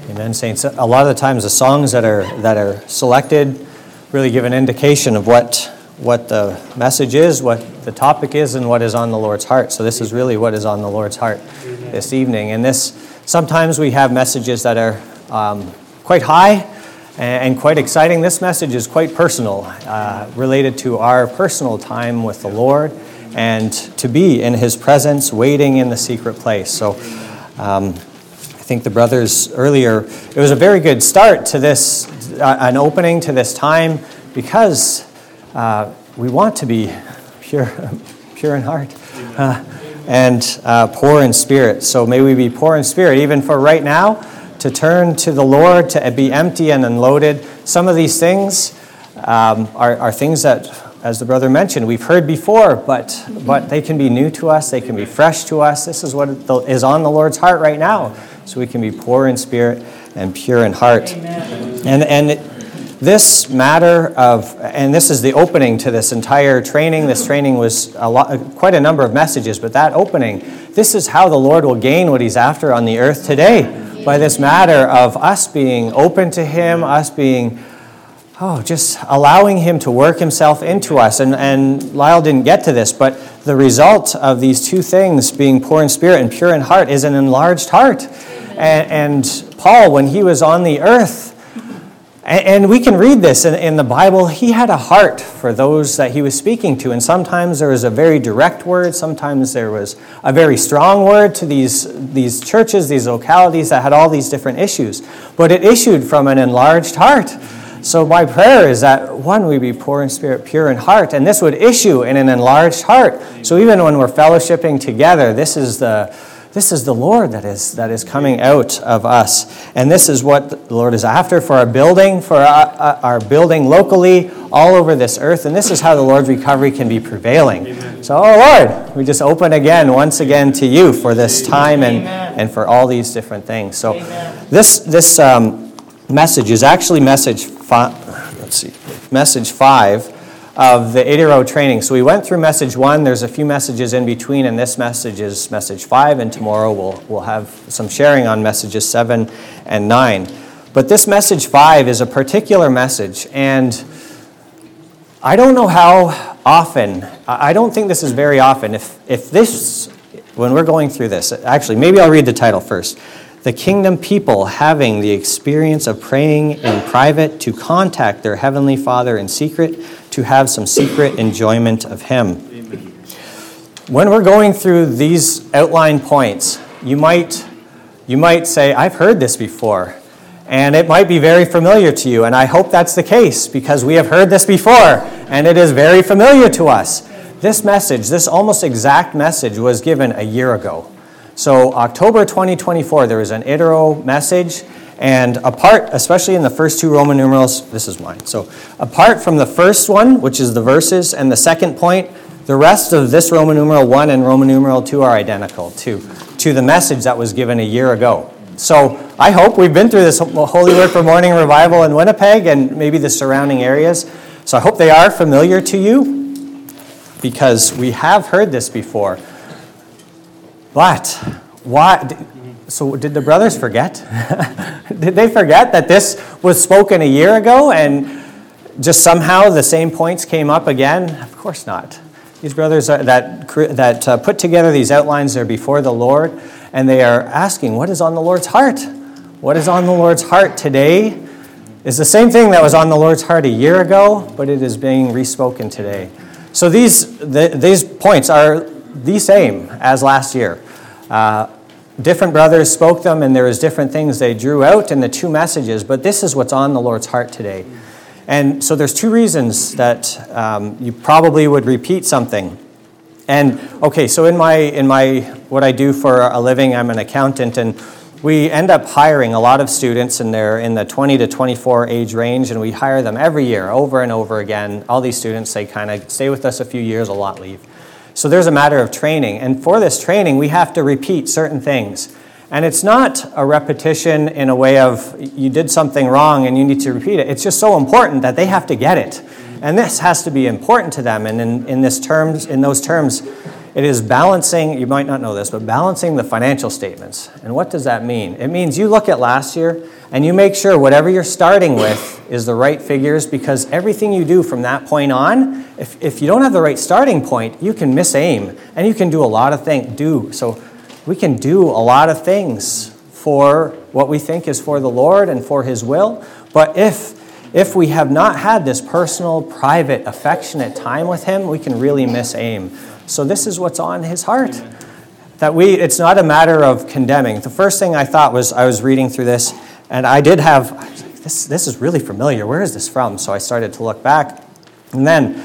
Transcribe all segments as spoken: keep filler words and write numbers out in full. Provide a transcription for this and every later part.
Amen, saints. A lot of the times the songs that are that are selected really give an indication of what what the message is, what the topic is, and what is on the Lord's heart. So this is really what is on the Lord's heart this evening. And this, sometimes we have messages that are um, quite high and quite exciting. This message is quite personal, uh, related to our personal time with the Lord and to be in His presence, waiting in the secret place. So um, I think the brothers earlier, it was a very good start to this, uh, an opening to this time, because uh, we want to be pure, pure in heart uh, and uh, poor in spirit. So may we be poor in spirit, even for right now, to turn to the Lord, to be empty and unloaded. Some of these things um, are, are things that, as the brother mentioned, we've heard before, but but they can be new to us, they can be fresh to us. This is what is on the Lord's heart right now, so we can be poor in spirit and pure in heart. Amen. And and it, this matter of, and this is the opening to this entire training. This training was a lot, quite a number of messages, but that opening, this is how the Lord will gain what He's after on the earth today, by this matter of us being open to Him, us being, oh, just allowing Him to work Himself into us. And, and Lyle didn't get to this, but the result of these two things, being poor in spirit and pure in heart, is an enlarged heart. And, and Paul, when he was on the earth, and we can read this in, in the Bible, he had a heart for those that he was speaking to. And sometimes there was a very direct word. Sometimes there was a very strong word to these, these churches, these localities that had all these different issues. But it issued from an enlarged heart. So my prayer is that, one, we be poor in spirit, pure in heart. And this would issue in an enlarged heart. So even when we're fellowshipping together, this is the... This is the Lord that is that is coming out of us. And this is what the Lord is after for our building, for our, our building locally, all over this earth. And this is how the Lord's recovery can be prevailing. Amen. So, oh Lord, we just open again, once again, to You for this time and, and for all these different things. So Amen. this this um, message is actually message five, let's see, message five of the eight-year-old training. So we went through message one. There's a few messages in between, and this message is message five, and tomorrow we'll we'll have some sharing on messages seven and nine. But this message five is a particular message, and I don't know how often, I don't think this is very often, if if this, when we're going through this, actually, maybe I'll read the title first. The Kingdom People Having the Experience of Praying in Private to Contact Their Heavenly Father in Secret, to have some secret enjoyment of Him. Amen. When we're going through these outline points, you might you might say, I've heard this before, and it might be very familiar to you, and I hope that's the case, because we have heard this before, and it is very familiar to us. This message, this almost exact message, was given a year ago. So October twenty twenty-four, there was an Itero message, and apart, especially in the first two Roman numerals, this is mine. So apart from the first one, which is the verses, and the second point, the rest of this Roman numeral one and Roman numeral two are identical to, to the message that was given a year ago. So I hope we've been through this Holy Word for Morning Revival in Winnipeg and maybe the surrounding areas. So I hope they are familiar to you, because we have heard this before. But why? So did the brothers forget? Did they forget that this was spoken a year ago and just somehow the same points came up again? Of course not. These brothers are, that that uh, put together these outlines, they're before the Lord, and they are asking, what is on the Lord's heart? What is on the Lord's heart today is the same thing that was on the Lord's heart a year ago, but it is being respoken today. So these the, these points are the same as last year. Uh, different brothers spoke them, and there was different things they drew out in the two messages, but this is what's on the Lord's heart today. And so there's two reasons that um, you probably would repeat something. And okay, so in my in my what I do for a living, I'm an accountant, and we end up hiring a lot of students, and they're in the twenty to twenty-four age range, and we hire them every year, over and over again. All these students, they kind of stay with us a few years, a lot leave. So there's a matter of training. And for this training, we have to repeat certain things. And it's not a repetition in a way of you did something wrong and you need to repeat it. It's just so important that they have to get it. And this has to be important to them. And in, in this terms, in those terms, It is balancing, you might not know this, but balancing the financial statements. And what does that mean? It means you look at last year and you make sure whatever you're starting with is the right figures, because everything you do from that point on, if, if you don't have the right starting point, you can miss aim and you can do a lot of things. Do So we can do a lot of things for what we think is for the Lord and for His will. But if If we have not had this personal, private, affectionate time with Him, we can really miss aim. So this is what's on His heart. That we, it's not a matter of condemning. The first thing I thought was, I was reading through this, and I did have, I was like, this, this is really familiar. Where is this from? So I started to look back. And then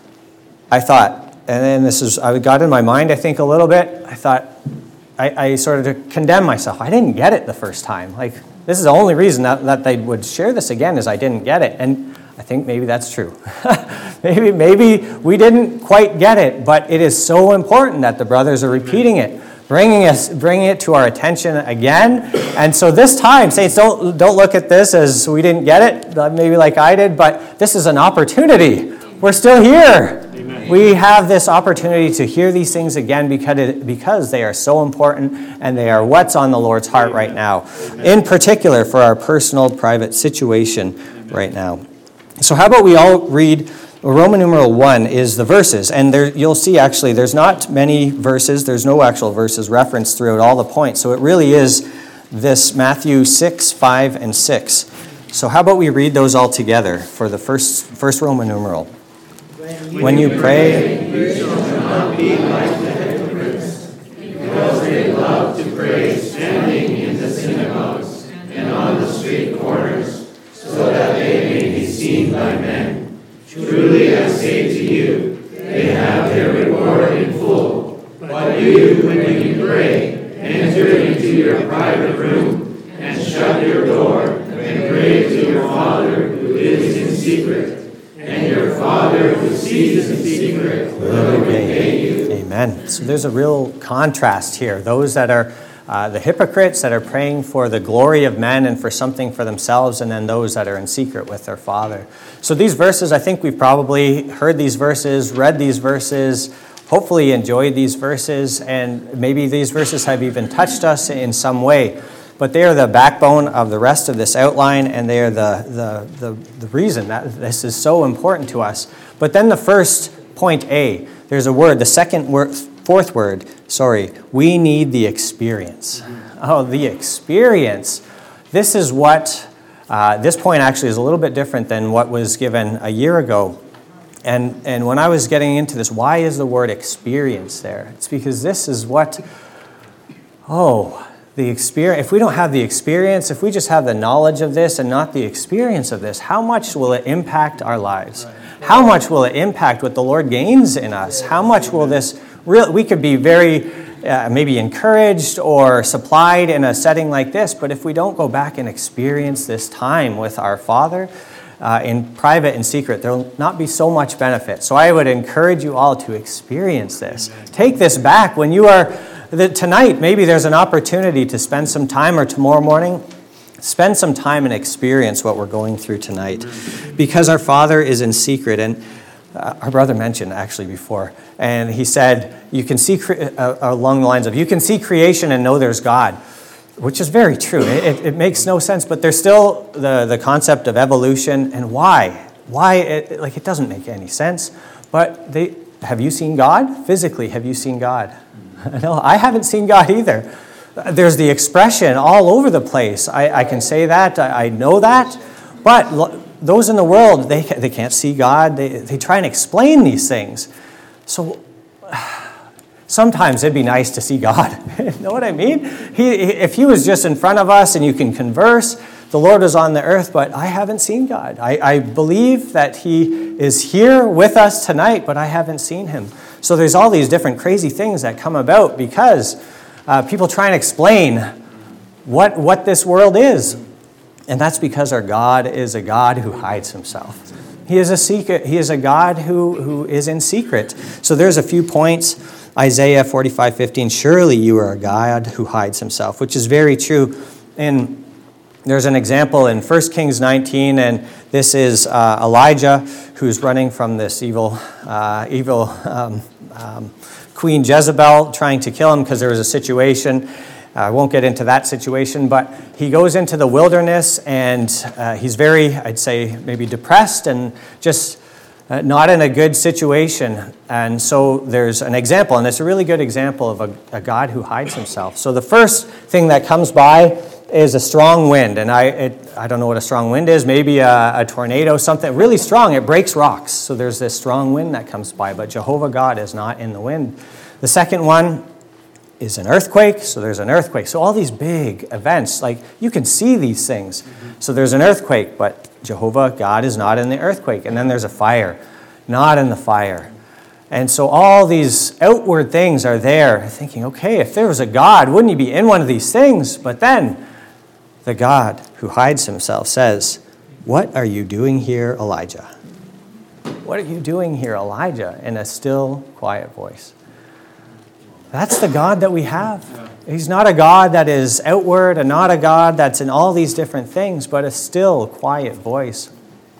I thought, and then this is, I got in my mind, I think, a little bit. I thought, I, I started to condemn myself. I didn't get it the first time. Like, this is the only reason that, that they would share this again, is I didn't get it. And I think maybe that's true. maybe maybe we didn't quite get it, but it is so important that the brothers are repeating it, bringing us, bringing it to our attention again. And so this time, saints, don't, don't look at this as we didn't get it, maybe like I did, but this is an opportunity. We're still here. We have this opportunity to hear these things again because, it, because they are so important and they are what's on the Lord's heart right now, in particular for our personal, private situation right now. So how about we all read Roman numeral one is the verses, and there you'll see actually there's not many verses, there's no actual verses referenced throughout all the points, so it really is this Matthew six, five, and six. So how about we read those all together for the first, first Roman numeral. When you pray, you shall not be like the hypocrites, because they love to pray standing in the synagogues and on the street corners, so that they may be seen by men. Truly I say to you, they have their reward in full. But you, when you pray, enter into your private room and shut your door and pray to your Father who is in secret. And your Father who sees in secret will repay you. Amen. So there's a real contrast here. Those that are uh, the hypocrites that are praying for the glory of men and for something for themselves, and then those that are in secret with their Father. So these verses, I think we've probably heard these verses, read these verses, hopefully enjoyed these verses, and maybe these verses have even touched us in some way. But they are the backbone of the rest of this outline, and they are the, the, the, the reason that this is so important to us. But then the first point A, there's a word, the second word, fourth word, sorry, we need the experience. Oh, the experience. This is what, uh, this point actually is a little bit different than what was given a year ago. And, and when I was getting into this, why is the word experience there? It's because this is what, oh, the experience. If we don't have the experience, if we just have the knowledge of this and not the experience of this, how much will it impact our lives? How much will it impact what the Lord gains in us? How much will this, real, we could be very uh, maybe encouraged or supplied in a setting like this, but if we don't go back and experience this time with our Father, uh, in private and secret, there will not be so much benefit. So I would encourage you all to experience this. Take this back when you are That tonight, maybe there's an opportunity to spend some time, or tomorrow morning, spend some time and experience what we're going through tonight. Because our Father is in secret, and uh, our brother mentioned actually before, and he said, you can see, cre- uh, along the lines of, you can see creation and know there's God, which is very true. It, it, it makes no sense, but there's still the, the concept of evolution, and why? Why, it, like, it doesn't make any sense, but they, have you seen God? Physically, have you seen God? No, I haven't seen God either. There's the expression all over the place. I, I can say that. I, I know that. But lo- those in the world, they they can't see God. They they try and explain these things. So sometimes it'd be nice to see God. You know what I mean? He, if He was just in front of us and you can converse, the Lord is on the earth, but I haven't seen God. I, I believe that He is here with us tonight, but I haven't seen Him. So there's all these different crazy things that come about because uh, people try and explain what, what this world is. And that's because our God is a God who hides Himself. He is a secret. He is a God who, who is in secret. So there's a few points. Isaiah forty-five fifteen, surely you are a God who hides Himself, which is very true. And there's an example in First Kings nineteen, and this is uh, Elijah who's running from this evil, uh, evil um, um, Queen Jezebel trying to kill him because there was a situation. I won't get into that situation, but he goes into the wilderness, and uh, he's very, I'd say, maybe depressed and just uh, not in a good situation. And so there's an example, and it's a really good example of a, a God who hides himself. So the first thing that comes by is a strong wind, and I it, I don't know what a strong wind is, maybe a, a tornado, something really strong. It breaks rocks, so there's this strong wind that comes by, but Jehovah God is not in the wind. The second one is an earthquake, so there's an earthquake. So all these big events, like you can see these things. Mm-hmm. So there's an earthquake, but Jehovah God is not in the earthquake. And then there's a fire, not in the fire. And so all these outward things are there, thinking, okay, if there was a God, wouldn't he be in one of these things? But then the God who hides himself says, "What are you doing here, Elijah? What are you doing here, Elijah?" In a still, quiet voice. That's the God that we have. He's not a God that is outward and not a God that's in all these different things, but a still, quiet voice.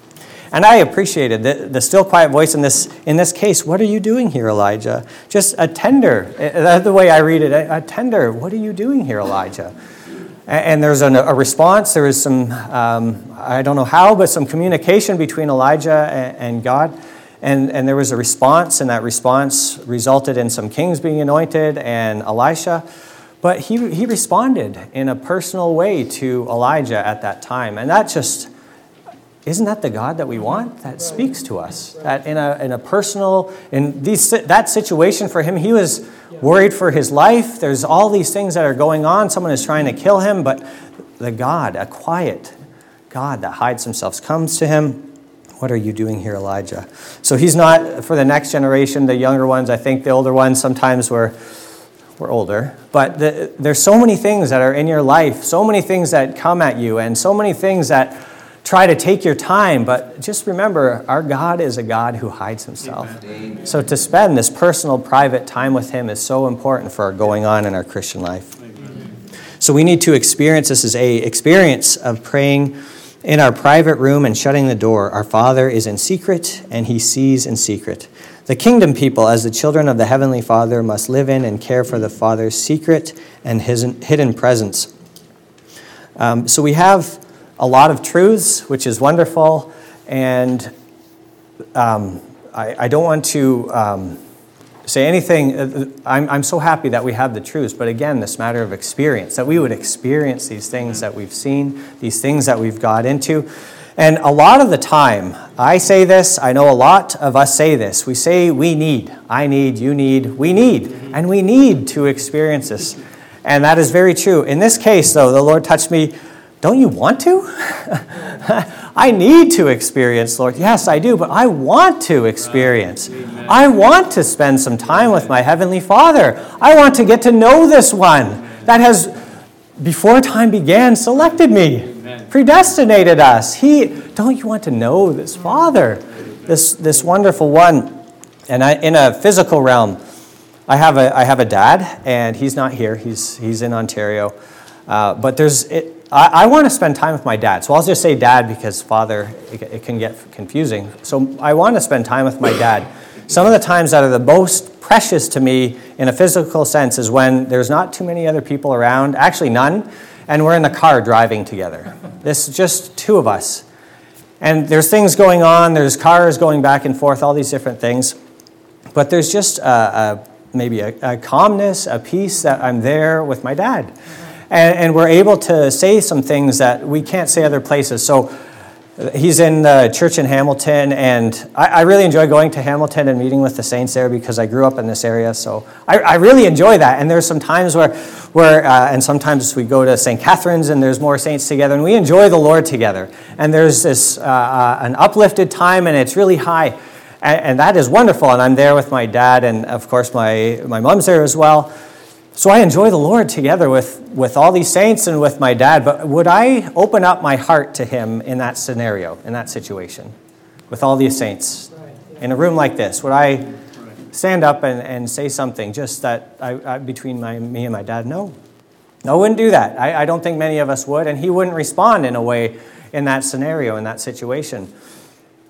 And I appreciated the, the still, quiet voice in this in this case. What are you doing here, Elijah? Just a tender, that's the way I read it, a, a tender, what are you doing here, Elijah? And, and there's an, a response. There is some, um, I don't know how, but some communication between Elijah and, and God. And, and there was a response, and that response resulted in some kings being anointed and Elisha. But he, he responded in a personal way to Elijah at that time. And that just, isn't that the God that we want? That speaks to us. That in a, in a personal, in these, that situation for him, he was worried for his life. There's all these things that are going on. Someone is trying to kill him. But the God, a quiet God that hides himself, comes to him. What are you doing here, Elijah? So he's not, for the next generation, the younger ones, I think the older ones sometimes were, were older. But the, there's so many things that are in your life, so many things that come at you, and so many things that try to take your time. But just remember, our God is a God who hides himself. Amen. So to spend this personal, private time with him is so important for our going on in our Christian life. Amen. So we need to experience, this is a experience of praying in our private room and shutting the door. Our Father is in secret, and he sees in secret. The kingdom people, as the children of the Heavenly Father, must live in and care for the Father's secret and his hidden presence. Um, so we have a lot of truths, which is wonderful, and um, I, I don't want to um, say anything. I'm, I'm so happy that we have the truths, but again, this matter of experience, that we would experience these things that we've seen, these things that we've got into. And a lot of the time, I say this, I know a lot of us say this, we say we need, I need, you need, we need, and we need to experience this. And that is very true. In this case, though, the Lord touched me. Don't you want to? I need to experience, Lord. Yes, I do, but I want to experience. Amen. I want to spend some time with my Heavenly Father. I want to get to know this one that has, before time began, selected me, Amen. Predestinated us. He, don't you want to know this Father, this this wonderful one? And I, in a physical realm, I have a I have a dad, and he's not here. He's he's in Ontario, uh, but there's. It, I, I want to spend time with my dad. So I'll just say dad because father, it, it can get confusing. So I want to spend time with my dad. Some of the times that are the most precious to me in a physical sense is when there's not too many other people around, actually none, and we're in the car driving together. This is just two of us. And there's things going on, there's cars going back and forth, all these different things. But there's just a, a, maybe a, a calmness, a peace that I'm there with my dad. And, and we're able to say some things that we can't say other places. So he's in the church in Hamilton, and I, I really enjoy going to Hamilton and meeting with the saints there because I grew up in this area. So I, I really enjoy that. And there's some times where, where uh, and sometimes we go to Saint Catherine's and there's more saints together, and we enjoy the Lord together. And there's this uh, uh, an uplifted time, and it's really high. And, and that is wonderful. And I'm there with my dad, and of course my, my mom's there as well. So I enjoy the Lord together with, with all these saints and with my dad, but would I open up my heart to him in that scenario, in that situation, with all these saints, in a room like this? Would I stand up and, and say something just that I, I, between my, me and my dad? No. No, I wouldn't do that. I, I don't think many of us would, and he wouldn't respond in a way in that scenario, in that situation.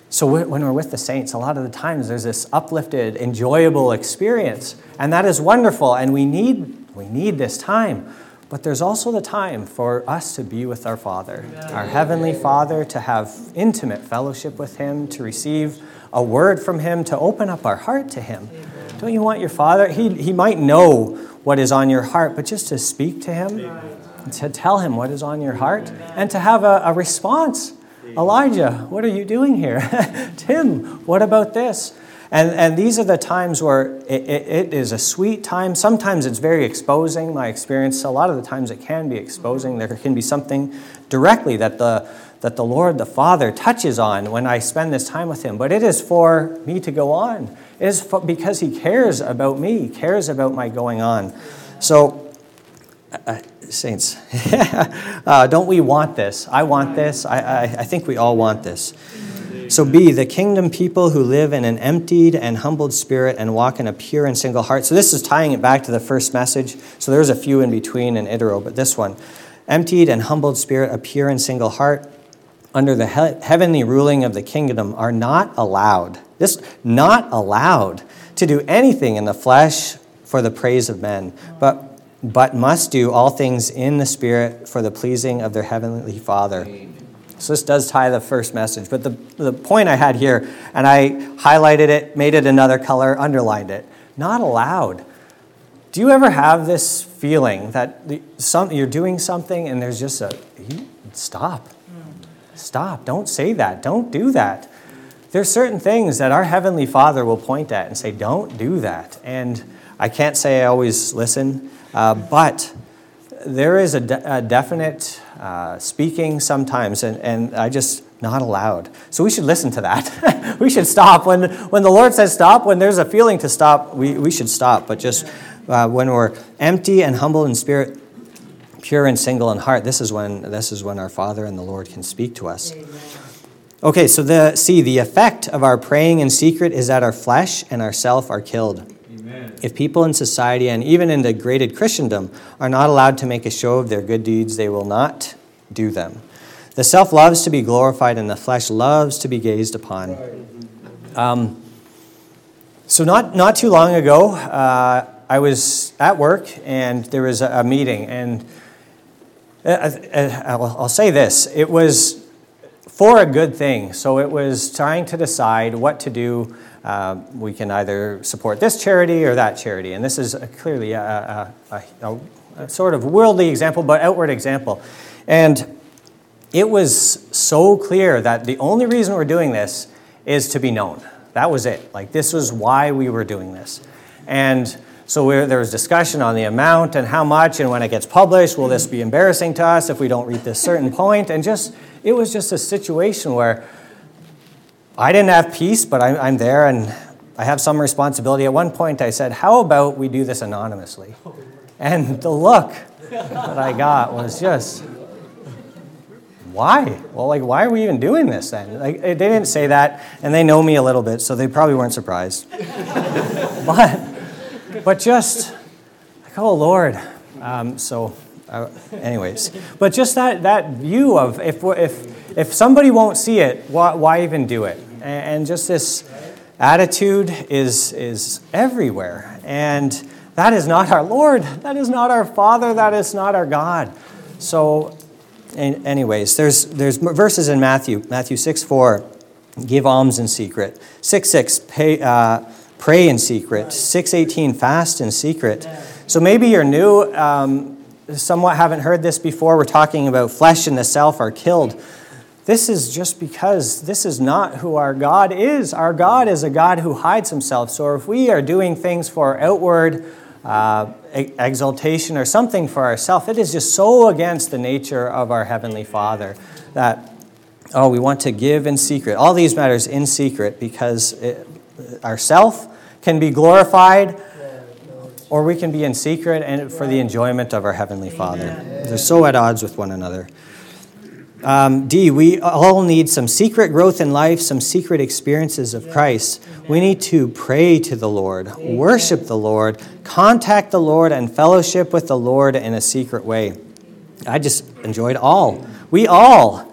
So when we're with the saints, a lot of the times there's this uplifted, enjoyable experience, and that is wonderful, and we need we need this time. But there's also the time for us to be with our Father, our Heavenly Father, to have intimate fellowship with Him, to receive a word from Him, to open up our heart to Him. Don't you want your Father? He, he might know what is on your heart, but just to speak to Him, to tell Him what is on your heart, and to have a, a response. Elijah, what are you doing here? Tim, what about this? And and these are the times where it, it, it is a sweet time. Sometimes it's very exposing, my experience. A lot of the times it can be exposing. There can be something directly that the that the Lord, the Father, touches on when I spend this time with Him. But it is for me to go on. It is for, because He cares about me, cares about my going on. So, uh, saints, uh, don't we want this? I want this. I, I, I think we all want this. So B, the kingdom people who live in an emptied and humbled spirit and walk in a pure and single heart. So this is tying it back to the first message. So there's a few in between in Itero, but this one. Emptied and humbled spirit, a pure and single heart, under the he- heavenly ruling of the kingdom, are not allowed, this not allowed to do anything in the flesh for the praise of men, but, but must do all things in the Spirit for the pleasing of their heavenly Father. So this does tie the first message. But the, the point I had here, and I highlighted it, made it another color, underlined it. Not allowed. Do you ever have this feeling that the, some, you're doing something and there's just a, stop. Stop. Don't say that. Don't do that. There's certain things that our Heavenly Father will point at and say, don't do that. And I can't say I always listen, uh, but there is a, de- a definite uh, speaking sometimes, and, and I just not allowed. So we should listen to that. We should stop. When when the Lord says stop, when there's a feeling to stop, we, we should stop. But just uh, when we're empty and humble in spirit, pure and single in heart, this is when this is when our Father and the Lord can speak to us. Okay, so the see, the effect of our praying in secret is that our flesh and our self are killed. If people in society and even in degraded Christendom are not allowed to make a show of their good deeds, they will not do them. The self loves to be glorified and the flesh loves to be gazed upon. Um, so not, not too long ago, uh, I was at work and there was a, a meeting. And uh, uh, I'll, I'll say this. It was for a good thing. So it was trying to decide what to do. Uh, we can either support this charity or that charity. And this is a, clearly a, a, a, a sort of worldly example, but outward example. And it was so clear that the only reason we're doing this is to be known. That was it. Like, this was why we were doing this. And so we're, there was discussion on the amount and how much, and when it gets published, will this be embarrassing to us if we don't reach this certain point? And just, it was just a situation where I didn't have peace, but I'm, I'm there and I have some responsibility. At one point I said, how about we do this anonymously? And the look that I got was just, why? Well, like, why are we even doing this then? Like, they didn't say that, and they know me a little bit, so they probably weren't surprised. but, but just, like, oh, Lord. Um, so, uh, anyways. But just that, that view of, if, if, if somebody won't see it, why, why even do it? And just this attitude is is everywhere. And that is not our Lord. That is not our Father. That is not our God. So, anyways, there's there's verses in Matthew. Matthew six four, give alms in secret. six six, pay, uh, pray in secret. six eighteen, fast in secret. So maybe you're new, um, somewhat haven't heard this before. We're talking about flesh and the self are killed. This is just because this is not who our God is. Our God is a God who hides himself. So if we are doing things for outward uh, exaltation or something for ourselves, it is just so against the nature of our Heavenly Father that, oh, we want to give in secret. All these matters in secret because it, ourself can be glorified or we can be in secret and for the enjoyment of our Heavenly Father. They're so at odds with one another. Um, D, we all need some secret growth in life, some secret experiences of Christ. We need to pray to the Lord, worship the Lord, contact the Lord, and fellowship with the Lord in a secret way. I just enjoyed all. We all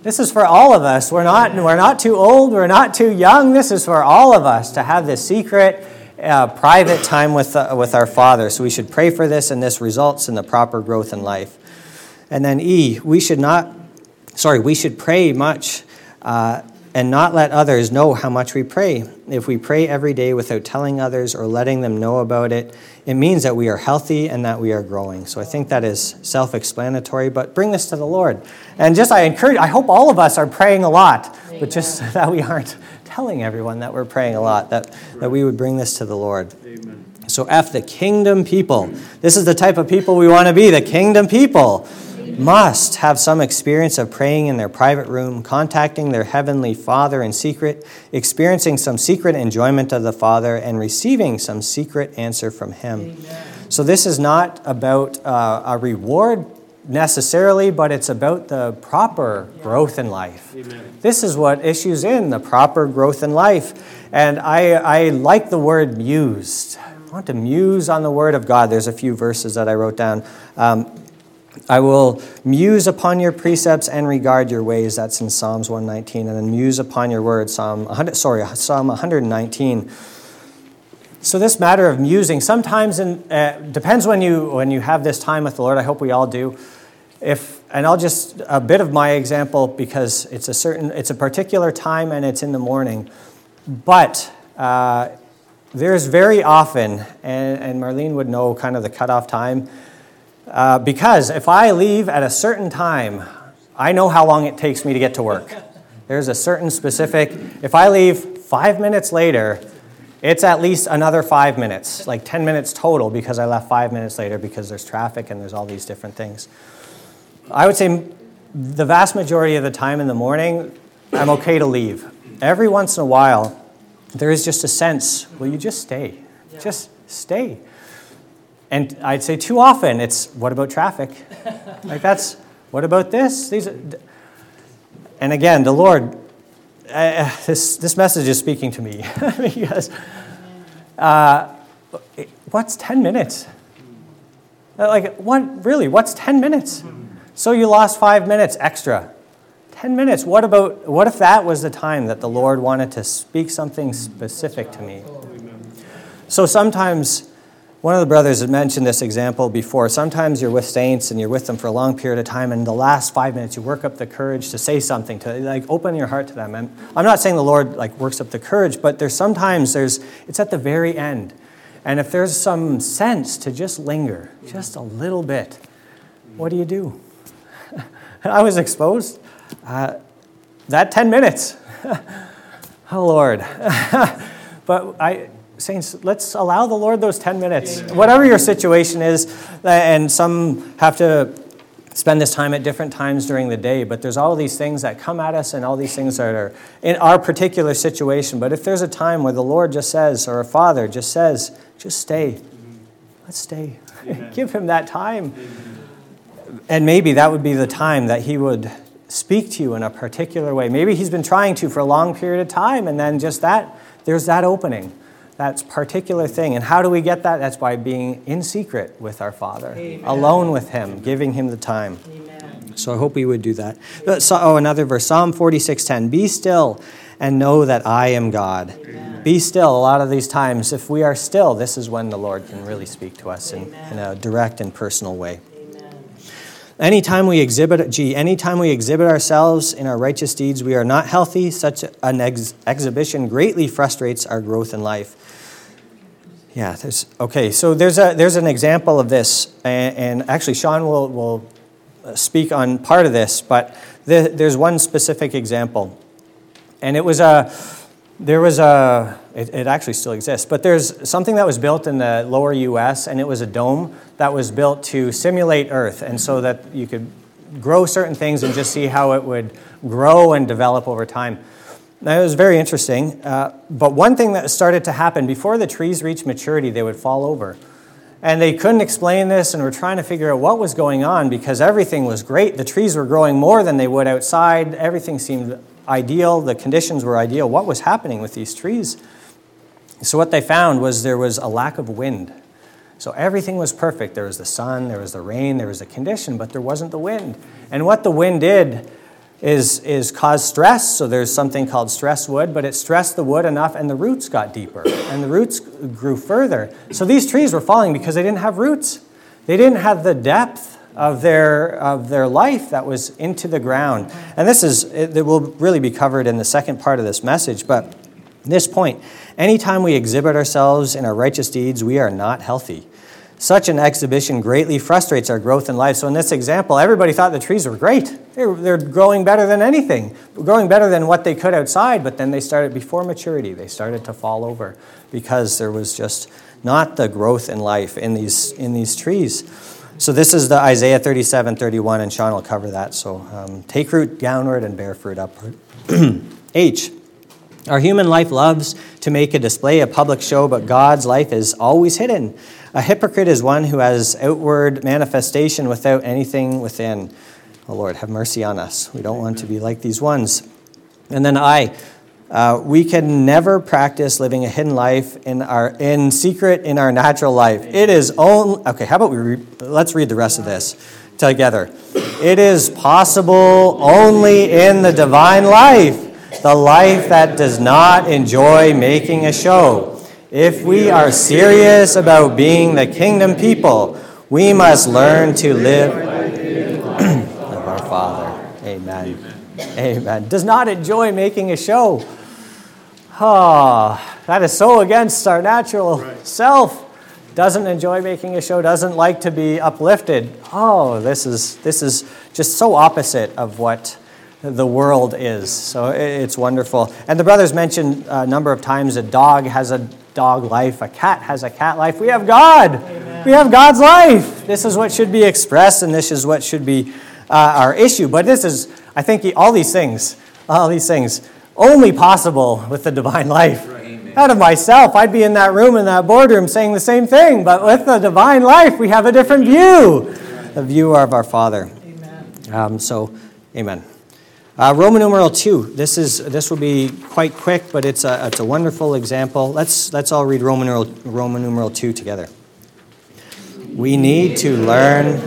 This is for all of us. We're not, we're not too old. We're not too young. This is for all of us to have this secret, uh, private time with, uh, with our Father. So we should pray for this, and this results in the proper growth in life. And then E, we should not, sorry, we should pray much uh, and not let others know how much we pray. If we pray every day without telling others or letting them know about it, it means that we are healthy and that we are growing. So I think that is self-explanatory, but bring this to the Lord. And just I encourage, I hope all of us are praying a lot, Amen. But just that we aren't telling everyone that we're praying a lot, that, right. that we would bring this to the Lord. Amen. So F, the kingdom people. This is the type of people we want to be, the kingdom people. Must have some experience of praying in their private room, contacting their heavenly Father in secret, experiencing some secret enjoyment of the Father, and receiving some secret answer from Him. Amen. So this is not about uh, a reward necessarily, but it's about the proper growth in life. Amen. This is what issues in, the proper growth in life. And I, I like the word mused. I want to muse on the Word of God. There's a few verses that I wrote down. Um, I will muse upon your precepts and regard your ways. That's in Psalms one nineteen. And then muse upon your word, Psalm one hundred, sorry, Psalm one nineteen. So this matter of musing, sometimes in, uh, depends when you when you have this time with the Lord. I hope we all do. If and I'll just a bit of my example because it's a certain it's a particular time and it's in the morning. But uh, there's very often, and, and Marlene would know kind of the cutoff time. Uh, because if I leave at a certain time, I know how long it takes me to get to work. There's a certain specific, if I leave five minutes later, it's at least another five minutes, like ten minutes total because I left five minutes later because there's traffic and there's all these different things. I would say the vast majority of the time in the morning, I'm okay to leave. Every once in a while, there is just a sense, will you just stay? Yeah. Just stay. And I'd say too often, it's, what about traffic? Like that's, what about this? These, are, and again, the Lord, uh, this this message is speaking to me. because uh, what's ten minutes? Like, what, really, what's ten minutes? So you lost five minutes extra. ten minutes, what about, what if that was the time that the Lord wanted to speak something specific to me? So sometimes, one of the brothers had mentioned this example before. Sometimes you're with saints and you're with them for a long period of time, and in the last five minutes you work up the courage to say something, to like open your heart to them. And I'm not saying the Lord like works up the courage, but there's sometimes there's it's at the very end. And if there's some sense to just linger, just a little bit, what do you do? I was exposed. Uh, that ten minutes. Oh, Lord. But I... Saints, let's allow the Lord those ten minutes. Amen. Whatever your situation is, and some have to spend this time at different times during the day, but there's all these things that come at us and all these things that are in our particular situation. But if there's a time where the Lord just says, or a Father just says, just stay. Let's stay. Give Him that time. Amen. And maybe that would be the time that He would speak to you in a particular way. Maybe He's been trying to for a long period of time, and then just that, there's that opening. That's particular thing. And how do we get that? That's by being in secret with our Father, Amen. Alone with Him, giving Him the time. Amen. So I hope we would do that. So, oh, another verse, Psalm forty-six ten. Be still and know that I am God. Amen. Be still. A lot of these times, if we are still, this is when the Lord can really speak to us in, in a direct and personal way. Anytime we exhibit, gee, anytime we exhibit ourselves in our righteous deeds, we are not healthy. Such an ex- exhibition greatly frustrates our growth in life. Yeah, there's, okay, so there's a there's an example of this, and, and actually Sean will, will speak on part of this, but the, there's one specific example. And it was a, there was a, it, it actually still exists, but there's something that was built in the lower U S, and it was a dome that was built to simulate Earth, and so that you could grow certain things and just see how it would grow and develop over time. Now, it was very interesting, uh, but one thing that started to happen, before the trees reached maturity, they would fall over. And they couldn't explain this, and were trying to figure out what was going on, because everything was great. The trees were growing more than they would outside. Everything seemed ideal. The conditions were ideal. What was happening with these trees? So what they found was there was a lack of wind. So everything was perfect. There was the sun, there was the rain, there was the condition, but there wasn't the wind. And what the wind did is, is cause stress, so there's something called stress wood, but it stressed the wood enough and the roots got deeper, and the roots grew further. So these trees were falling because they didn't have roots. They didn't have the depth of their of their life that was into the ground. And this is, it, it will really be covered in the second part of this message, but this point, anytime we exhibit ourselves in our righteous deeds, we are not healthy. Such an exhibition greatly frustrates our growth in life. So in this example, everybody thought the trees were great. They're, they're growing better than anything, growing better than what they could outside, but then they started, before maturity, they started to fall over because there was just not the growth in life in these in these trees. So this is the Isaiah thirty-seven, thirty-one, and Sean will cover that. So um, take root downward and bear fruit upward. H. Our human life loves to make a display, a public show, but God's life is always hidden. A hypocrite is one who has outward manifestation without anything within. Oh, Lord, have mercy on us. We don't want to be like these ones. And then I, uh, we can never practice living a hidden life in our in secret in our natural life. It is only, okay, how about we, re, let's read the rest of this together. It is possible only in the divine life, the life that does not enjoy making a show. If we are serious about being the kingdom people, we must learn to live of our Father. Amen. Amen. Amen. Does not enjoy making a show. Oh, that is so against our natural right. self. Doesn't enjoy making a show, doesn't like to be uplifted. Oh, this is this is just so opposite of what the world is. So it's wonderful. And the brothers mentioned a number of times a dog has a dog life, a cat has a cat life. We have God. Amen. We have God's life. This is what should be expressed, and this is what should be uh, our issue. But this is, I think, all these things, all these things, only possible with the divine life. Right. Out of myself, I'd be in that room, in that boardroom, saying the same thing. But with the divine life, we have a different view, a view of our Father. Amen. Um, so, amen. Uh, Roman numeral two. This is this will be quite quick, but it's a it's a wonderful example. Let's let's all read Roman numeral Roman numeral two together. We need to learn.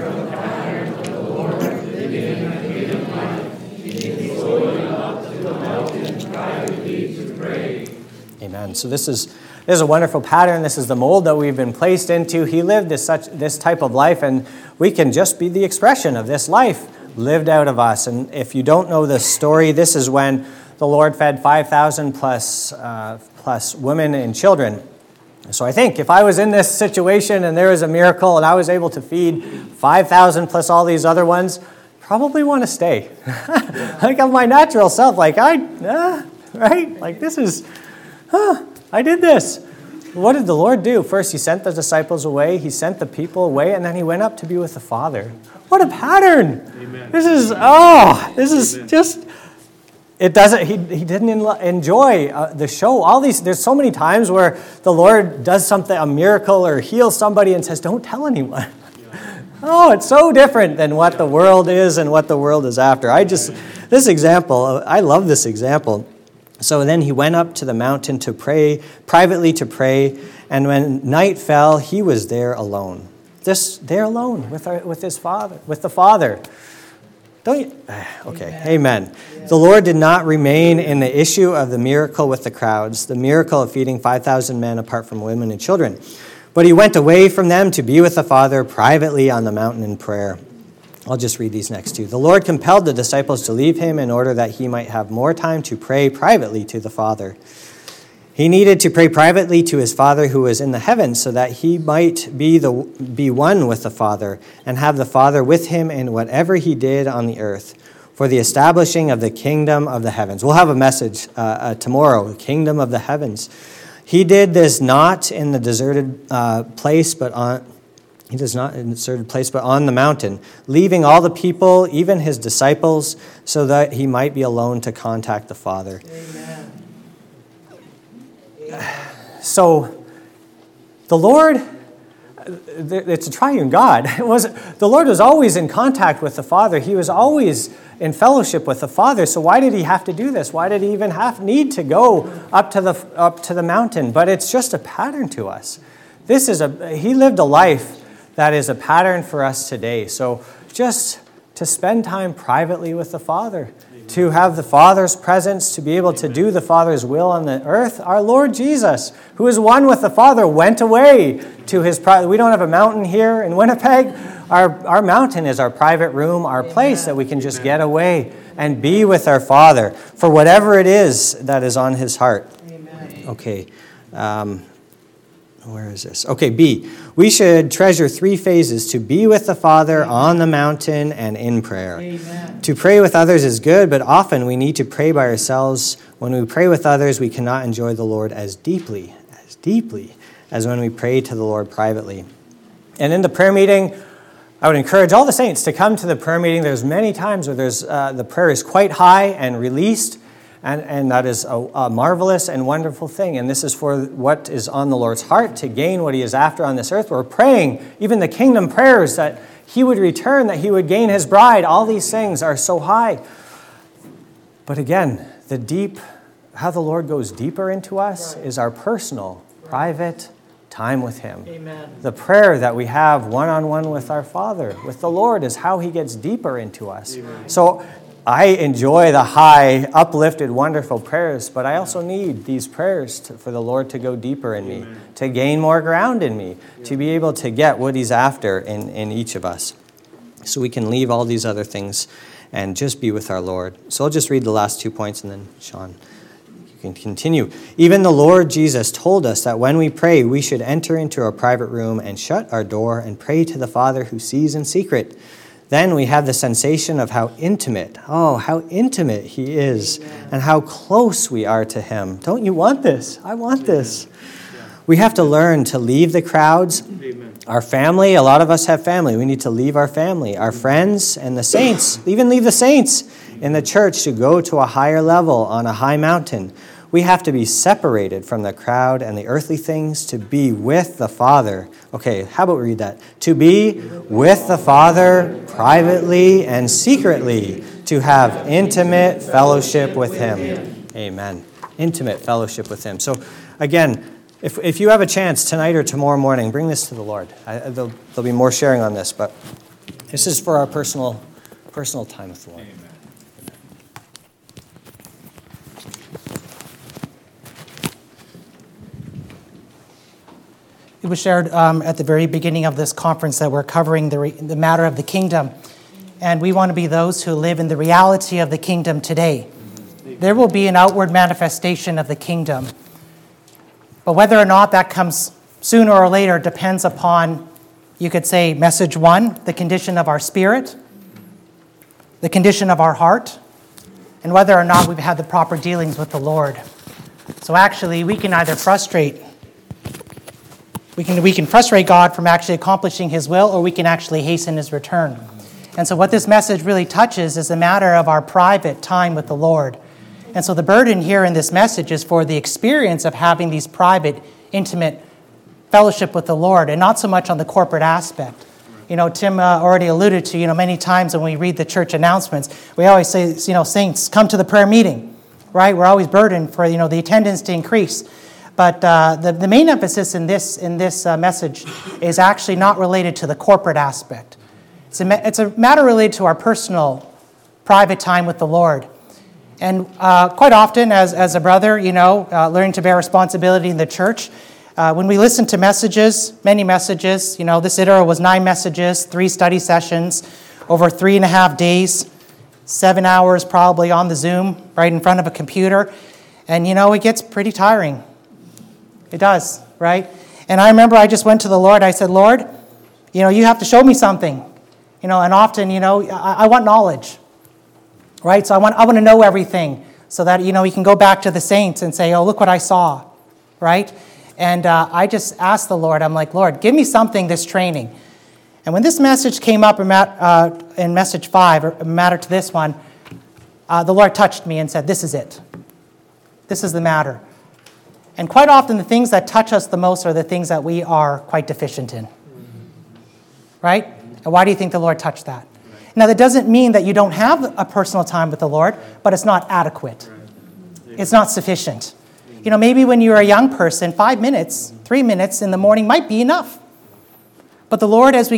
Amen. So this is this is a wonderful pattern. This is the mold that we've been placed into. He lived this such this type of life, and we can just be the expression of this life lived out of us. And if you don't know the story, this is when the Lord fed five thousand plus uh, plus women and children. So I think if I was in this situation and there was a miracle and I was able to feed five thousand plus all these other ones, probably want to stay. Like of my natural self, like I, uh, right? Like this is, huh, I did this. What did the Lord do? First, he sent the disciples away, he sent the people away, and then he went up to be with the Father. What a pattern. Amen. This is, oh, this is Amen. Just, it doesn't, he, he didn't enjoy uh, the show. All these, there's so many times where the Lord does something, a miracle, or heals somebody and says, don't tell anyone. Yeah. Oh, it's so different than what the world is and what the world is after. I just, this example, I love this example. So then he went up to the mountain to pray, privately to pray, and when night fell, he was there alone. Just there alone with our, with his Father, with the Father. Don't you? Okay, amen. amen. Yeah. The Lord did not remain in the issue of the miracle with the crowds, the miracle of feeding five thousand men apart from women and children. But he went away from them to be with the Father privately on the mountain in prayer. I'll just read these next two. The Lord compelled the disciples to leave him in order that he might have more time to pray privately to the Father. He needed to pray privately to his Father who was in the heavens so that he might be the be one with the Father and have the Father with him in whatever he did on the earth for the establishing of the kingdom of the heavens. We'll have a message uh, uh, tomorrow, the kingdom of the heavens. He did this not in the deserted uh, place, but on he does not in a deserted place, but on the mountain, leaving all the people, even his disciples, so that he might be alone to contact the Father. Amen. So, the Lord, it's a triune God. It was, the Lord was always in contact with the Father. He was always in fellowship with the Father. So why did he have to do this? Why did he even have need to go up to the up to the mountain? But it's just a pattern to us. This is a he lived a life that is a pattern for us today. So just to spend time privately with the Father, to have the Father's presence, to be able to do the Father's will on the earth. Our Lord Jesus, who is one with the Father, went away to his private. We don't have a mountain here in Winnipeg. Our, our mountain is our private room, our place that we can just get away and be with our Father for whatever it is that is on his heart. Amen. Okay. Um, where is this? Okay, B. We should treasure three phases: to be with the Father, Amen. On the mountain, and in prayer. Amen. To pray with others is good, but often we need to pray by ourselves. When we pray with others, we cannot enjoy the Lord as deeply, as deeply as when we pray to the Lord privately. And in the prayer meeting, I would encourage all the saints to come to the prayer meeting. There's many times where there's uh, the prayer is quite high and released, and, and that is a, a marvelous and wonderful thing. And this is for what is on the Lord's heart, to gain what he is after on this earth. We're praying, even the kingdom prayers, that he would return, that he would gain his bride. All these things are so high. But again, the deep, how the Lord goes deeper into us right. is our personal, right. private time with him. Amen. The prayer that we have one-on-one with our Father, with the Lord, is how he gets deeper into us. Amen. So I enjoy the high, uplifted, wonderful prayers, but I also need these prayers to, for the Lord to go deeper in Amen. Me, to gain more ground in me, yeah. to be able to get what he's after in, in each of us. So we can leave all these other things and just be with our Lord. So I'll just read the last two points and then Sean, you can continue. Even the Lord Jesus told us that when we pray, we should enter into our private room and shut our door and pray to the Father who sees in secret. Then we have the sensation of how intimate, oh, how intimate he is, Amen. And how close we are to him. Don't you want this? I want this. We have to learn to leave the crowds. Amen. Our family, a lot of us have family. We need to leave our family. Our friends and the saints, even leave the saints in the church to go to a higher level on a high mountain. We have to be separated from the crowd and the earthly things to be with the Father. Okay, how about we read that? To be with the Father privately and secretly, to have intimate fellowship with him. Amen. Intimate fellowship with him. So again, if if you have a chance tonight or tomorrow morning, bring this to the Lord. I, there'll, there'll be more sharing on this, but this is for our personal personal time with the Lord. Amen. It was shared um, at the very beginning of this conference that we're covering the, re- the matter of the kingdom. And we want to be those who live in the reality of the kingdom today. There will be an outward manifestation of the kingdom. But whether or not that comes sooner or later depends upon, you could say, message one, the condition of our spirit, the condition of our heart, and whether or not we've had the proper dealings with the Lord. So actually, we can either frustrate We can, we can frustrate God from actually accomplishing his will, or we can actually hasten his return. And so what this message really touches is a matter of our private time with the Lord. And so the burden here in this message is for the experience of having these private, intimate fellowship with the Lord, and not so much on the corporate aspect. You know, Tim uh, already alluded to, you know, many times when we read the church announcements, we always say, you know, saints, come to the prayer meeting, right? We're always burdened for, you know, the attendance to increase. But uh, the, the main emphasis in this in this uh, message is actually not related to the corporate aspect. It's a, it's a matter related to our personal, private time with the Lord. And uh, quite often, as, as a brother, you know, uh, learning to bear responsibility in the church, uh, when we listen to messages, many messages, you know, this iteral was nine messages, three study sessions, over three and a half days, seven hours probably on the Zoom, right in front of a computer. And, you know, it gets pretty tiring. It does, right? And I remember I just went to the Lord. I said, Lord, you know, you have to show me something. You know, and often, you know, I, I want knowledge, right? So I want I want to know everything so that, you know, you can go back to the saints and say, oh, look what I saw, right? And uh, I just asked the Lord, I'm like, Lord, give me something, this training. And when this message came up in, uh, in message five, or matter to this one, uh, the Lord touched me and said, this is it. This is the matter. And quite often the things that touch us the most are the things that we are quite deficient in. Right? And why do you think the Lord touched that? Now, that doesn't mean that you don't have a personal time with the Lord, but it's not adequate. It's not sufficient. You know, maybe when you're a young person, five minutes, three minutes in the morning might be enough. But the Lord, as we get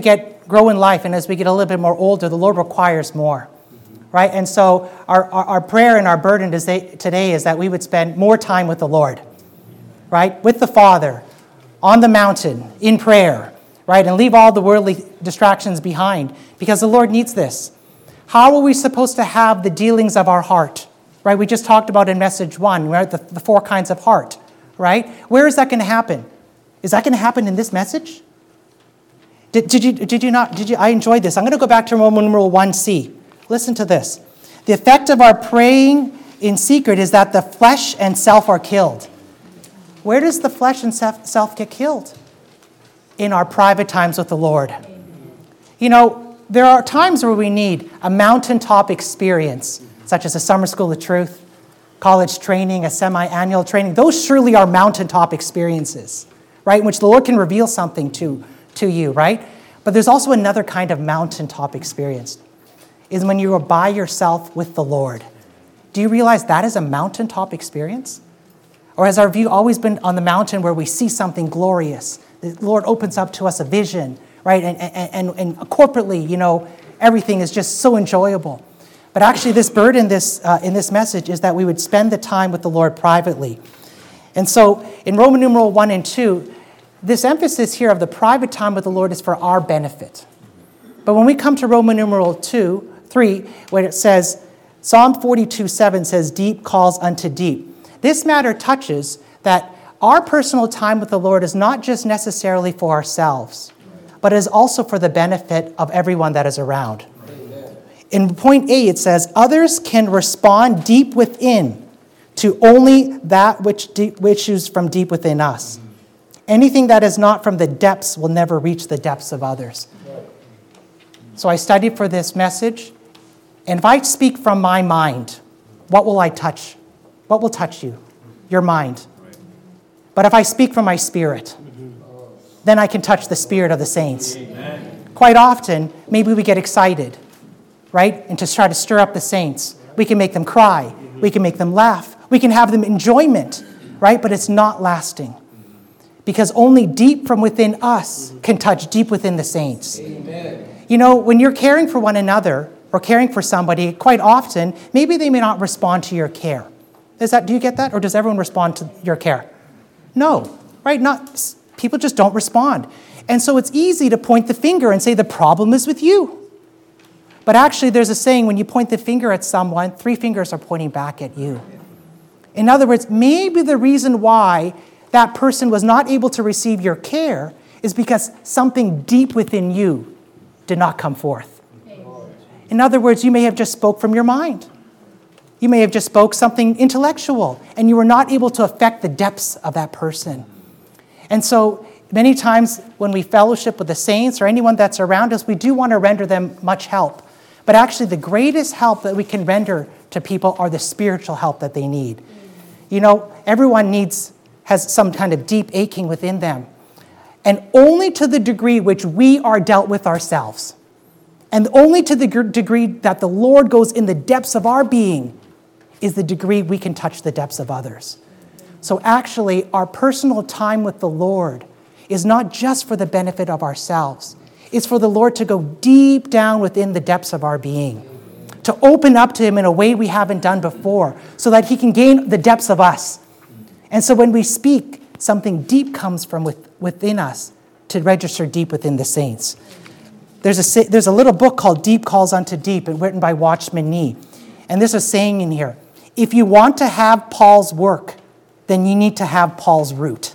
grow in life and as we get a little bit more older, the Lord requires more, right? And so our, our, our prayer and our burden today is that we would spend more time with the Lord, right? With the Father, on the mountain, in prayer, right? And leave all the worldly distractions behind because the Lord needs this. How are we supposed to have the dealings of our heart, right? We just talked about in message one, right? The, the four kinds of heart, right? Where is that going to happen? Is that going to happen in this message? Did, did you did you not? Did you? I enjoyed this. I'm going to go back to Roman numeral one C. Listen to this. The effect of our praying in secret is that the flesh and self are killed. Where does the flesh and self get killed? In our private times with the Lord. You know, there are times where we need a mountaintop experience, such as a summer school of truth, college training, a semi-annual training. Those surely are mountaintop experiences, right? In which the Lord can reveal something to to you, right? But there's also another kind of mountaintop experience, is when you are by yourself with the Lord. Do you realize that is a mountaintop experience? Or has our view always been on the mountain where we see something glorious? The Lord opens up to us a vision, right? And, and, and, and corporately, you know, everything is just so enjoyable. But actually this burden this, uh, in this message is that we would spend the time with the Lord privately. And so in Roman numeral one and two, this emphasis here of the private time with the Lord is for our benefit. But when we come to Roman numeral two, three, where it says, Psalm forty-two seven says, deep calls unto deep. This matter touches that our personal time with the Lord is not just necessarily for ourselves, but is also for the benefit of everyone that is around. Amen. In point A, it says, others can respond deep within to only that which, deep, which issues from deep within us. Anything that is not from the depths will never reach the depths of others. So I studied for this message, and if I speak from my mind, what will I touch? What will touch you? Your mind. But if I speak from my spirit, then I can touch the spirit of the saints. Amen. Quite often, maybe we get excited, right? And to try to stir up the saints. We can make them cry. We can make them laugh. We can have them enjoyment, right? But it's not lasting. Because only deep from within us can touch deep within the saints. Amen. You know, when you're caring for one another or caring for somebody, quite often, maybe they may not respond to your care. Is that, do you get that? Or does everyone respond to your care? No, right? Not, people just don't respond. And so it's easy to point the finger and say the problem is with you. But actually there's a saying, when you point the finger at someone, three fingers are pointing back at you. In other words, maybe the reason why that person was not able to receive your care is because something deep within you did not come forth. In other words, you may have just spoke from your mind. You may have just spoke something intellectual, and you were not able to affect the depths of that person. And so many times when we fellowship with the saints or anyone that's around us, we do want to render them much help. But actually the greatest help that we can render to people are the spiritual help that they need. You know, everyone needs has some kind of deep aching within them. And only to the degree which we are dealt with ourselves, and only to the degree that the Lord goes in the depths of our being, is the degree we can touch the depths of others. So actually, our personal time with the Lord is not just for the benefit of ourselves. It's for the Lord to go deep down within the depths of our being, to open up to him in a way we haven't done before, so that he can gain the depths of us. And so when we speak, something deep comes from within us to register deep within the saints. There's a, there's a little book called Deep Calls Unto Deep, and written by Watchman Nee. And there's a saying in here, if you want to have Paul's work, then you need to have Paul's root.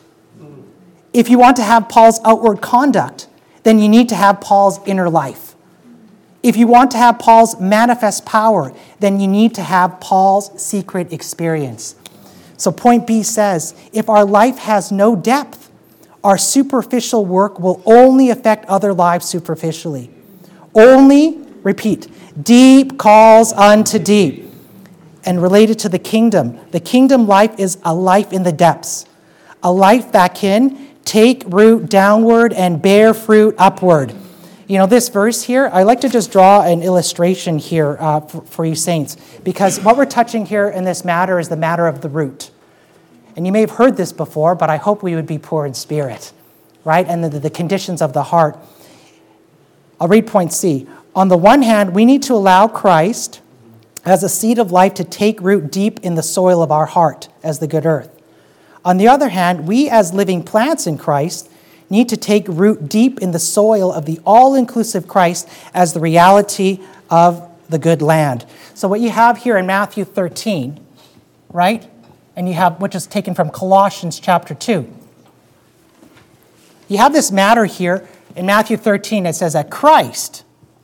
If you want to have Paul's outward conduct, then you need to have Paul's inner life. If you want to have Paul's manifest power, then you need to have Paul's secret experience. So point B says, if our life has no depth, our superficial work will only affect other lives superficially. Only, repeat, deep calls unto deep. And related to the kingdom, the kingdom life is a life in the depths, a life that can take root downward and bear fruit upward. You know, this verse here, I like to just draw an illustration here uh, for, for you saints, because what we're touching here in this matter is the matter of the root. And you may have heard this before, but I hope we would be poor in spirit, right? And the, the conditions of the heart. I'll read point C. On the one hand, we need to allow Christ as a seed of life to take root deep in the soil of our heart as the good earth. On the other hand, we as living plants in Christ need to take root deep in the soil of the all-inclusive Christ as the reality of the good land. So what you have here in Matthew thirteen, right? And you have, which is taken from Colossians chapter two. You have this matter here in Matthew thirteen. It says that Christ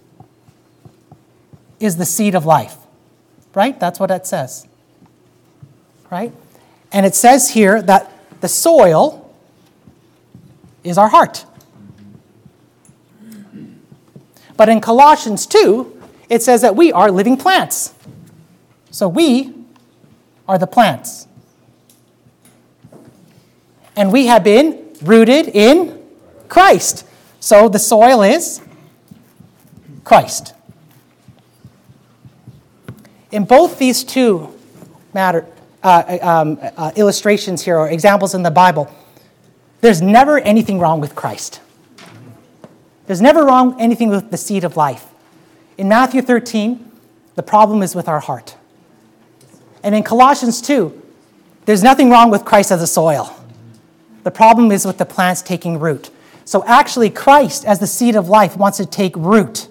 is the seed of life, right? That's what it says, right? And it says here that the soil is our heart. But in Colossians two, it says that we are living plants. So we are the plants. And we have been rooted in Christ. So the soil is Christ. In both these two matter, uh, um, uh, illustrations here, or examples in the Bible, there's never anything wrong with Christ. There's never wrong anything with the seed of life. In Matthew thirteen, the problem is with our heart. And in Colossians two, there's nothing wrong with Christ as a soil. The problem is with the plants taking root. So actually, Christ as the seed of life wants to take root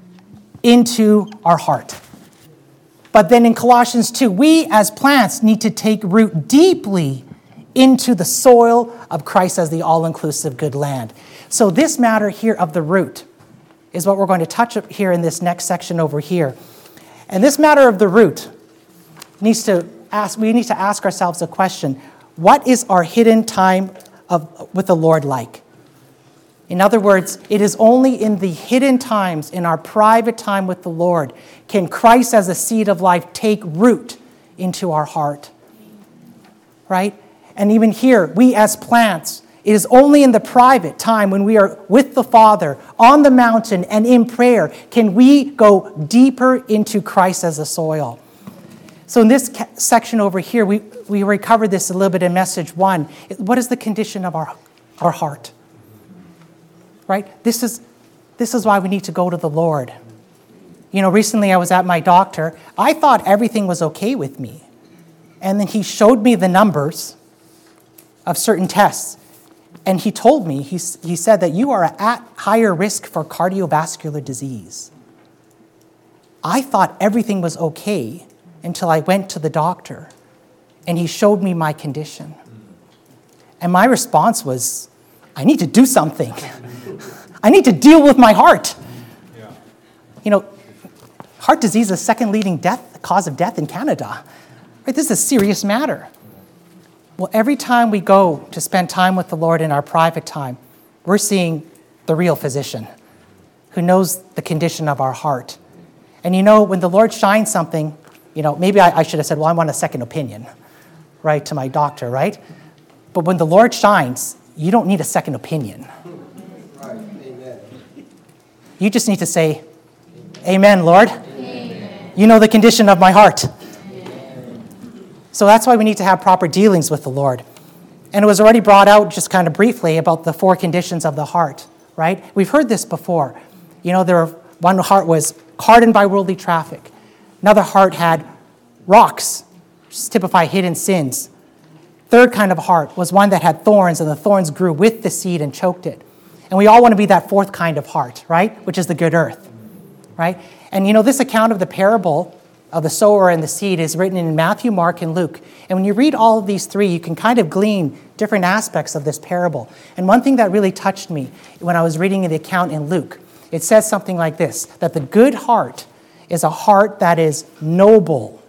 into our heart. But then in Colossians two, we as plants need to take root deeply into the soil of Christ as the all-inclusive good land. So this matter here of the root is what we're going to touch up here in this next section over here. And this matter of the root needs to ask, we need to ask ourselves a question. What is our hidden time of, with the Lord like? In other words, it is only in the hidden times, in our private time with the Lord, can Christ as a seed of life take root into our heart. Right? And even here, we as plants, it is only in the private time when we are with the Father, on the mountain, and in prayer, can we go deeper into Christ as a soil. So in this section over here, we, we recovered this a little bit in message one. What is the condition of our, our heart? Right? This is, this is why we need to go to the Lord. You know, recently I was at my doctor. I thought everything was okay with me. And then he showed me the numbers of certain tests. And he told me, he, he said that you are at higher risk for cardiovascular disease. I thought everything was okay until I went to the doctor and he showed me my condition. And my response was, I need to do something. I need to deal with my heart. Yeah. You know, heart disease is the second leading death cause of death in Canada. Right? This is a serious matter. Well, every time we go to spend time with the Lord in our private time, we're seeing the real physician who knows the condition of our heart. And you know, when the Lord shines something, you know, maybe I, I should have said, well, I want a second opinion, right, to my doctor, right? But when the Lord shines, you don't need a second opinion. Right. Amen. You just need to say, Amen, Lord. Amen. You know the condition of my heart. Amen. So that's why we need to have proper dealings with the Lord. And it was already brought out just kind of briefly about the four conditions of the heart, right? We've heard this before. You know, there were, one heart was hardened by worldly traffic. Another heart had rocks, which typify hidden sins. Third kind of heart was one that had thorns, and the thorns grew with the seed and choked it. And we all want to be that fourth kind of heart, right? Which is the good earth, right? And you know, this account of the parable of the sower and the seed is written in Matthew, Mark, and Luke. And when you read all of these three, you can kind of glean different aspects of this parable. And one thing that really touched me when I was reading the account in Luke, it says something like this, that the good heart is a heart that is noble,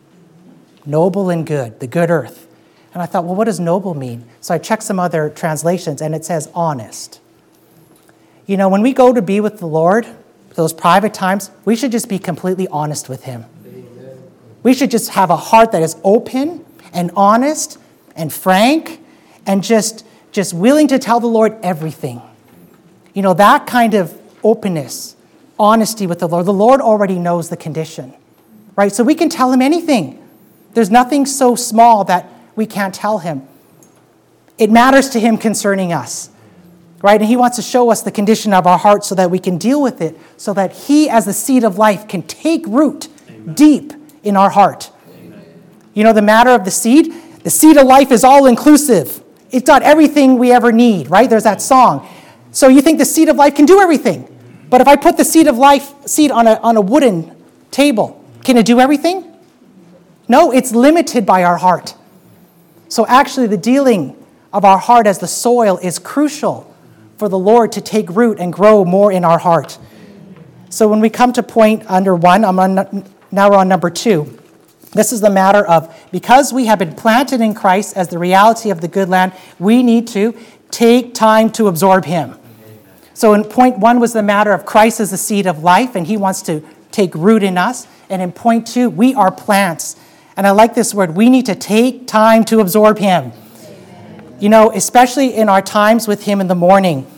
noble and good, the good earth. And I thought, well, what does noble mean? So I checked some other translations, and it says honest. You know, when we go to be with the Lord, those private times, we should just be completely honest with him. Amen. We should just have a heart that is open and honest and frank and just, just willing to tell the Lord everything. You know, that kind of openness, honesty with the Lord. The Lord already knows the condition, right? So we can tell him anything. There's nothing so small that we can't tell him. It matters to him concerning us. right? And he wants to show us the condition of our heart so that we can deal with it, so that he, as the seed of life, can take root Amen. Deep in our heart. Amen. You know, the matter of the seed, the seed of life is all-inclusive. It's got everything we ever need, right? There's that song. So you think the seed of life can do everything. But if I put the seed of life seed on a, on a wooden table, can it do everything? No, it's limited by our heart. So actually the dealing of our heart as the soil is crucial for the Lord to take root and grow more in our heart. So when we come to point under one, I'm on, now we're on number two. This is the matter of, because we have been planted in Christ as the reality of the good land, we need to take time to absorb him. So in point one was the matter of Christ as the seed of life, and he wants to take root in us. And in point two, we are plants. And I like this word, we need to take time to absorb him. You know, especially in our times with him in the morning.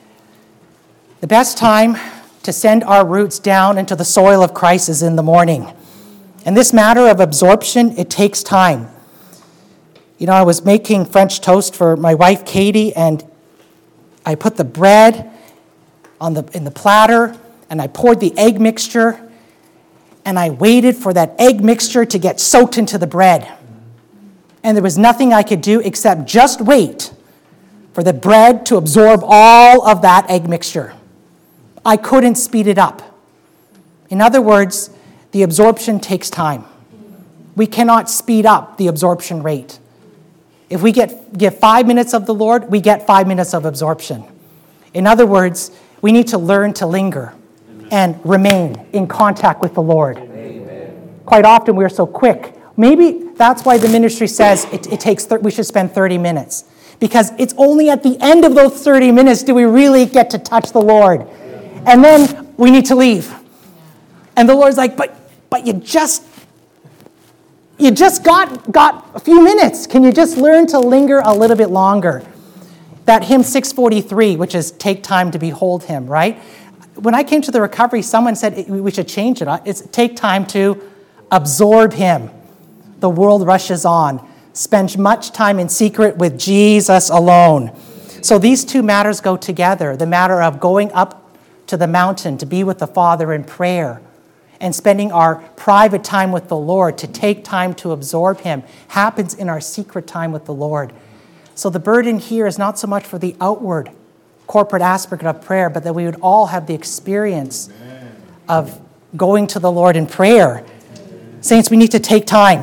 The best time to send our roots down into the soil of Christ is in the morning. And this matter of absorption, it takes time. You know, I was making French toast for my wife, Katie, and I put the bread on the in the platter, and I poured the egg mixture, and I waited for that egg mixture to get soaked into the bread. And there was nothing I could do except just wait for the bread to absorb all of that egg mixture. I couldn't speed it up. In other words, the absorption takes time. We cannot speed up the absorption rate. If we get give five minutes of the Lord, we get five minutes of absorption. In other words, we need to learn to linger Amen. And remain in contact with the Lord. Amen. Quite often we're so quick. Maybe that's why the ministry says it, it takes th- we should spend thirty minutes. Because it's only at the end of those thirty minutes do we really get to touch the Lord. And then we need to leave. And the Lord's like, but but you just you just got got a few minutes. Can you just learn to linger a little bit longer? That hymn six forty-three, which is take time to behold him, right? When I came to the recovery, someone said we should change it. It's take time to absorb him. The world rushes on. Spend much time in secret with Jesus alone. So these two matters go together. The matter of going up to the mountain to be with the Father in prayer and spending our private time with the Lord to take time to absorb him happens in our secret time with the Lord. So the burden here is not so much for the outward corporate aspect of prayer, but that we would all have the experience Amen. Of going to the Lord in prayer. Amen. Saints, we need to take time.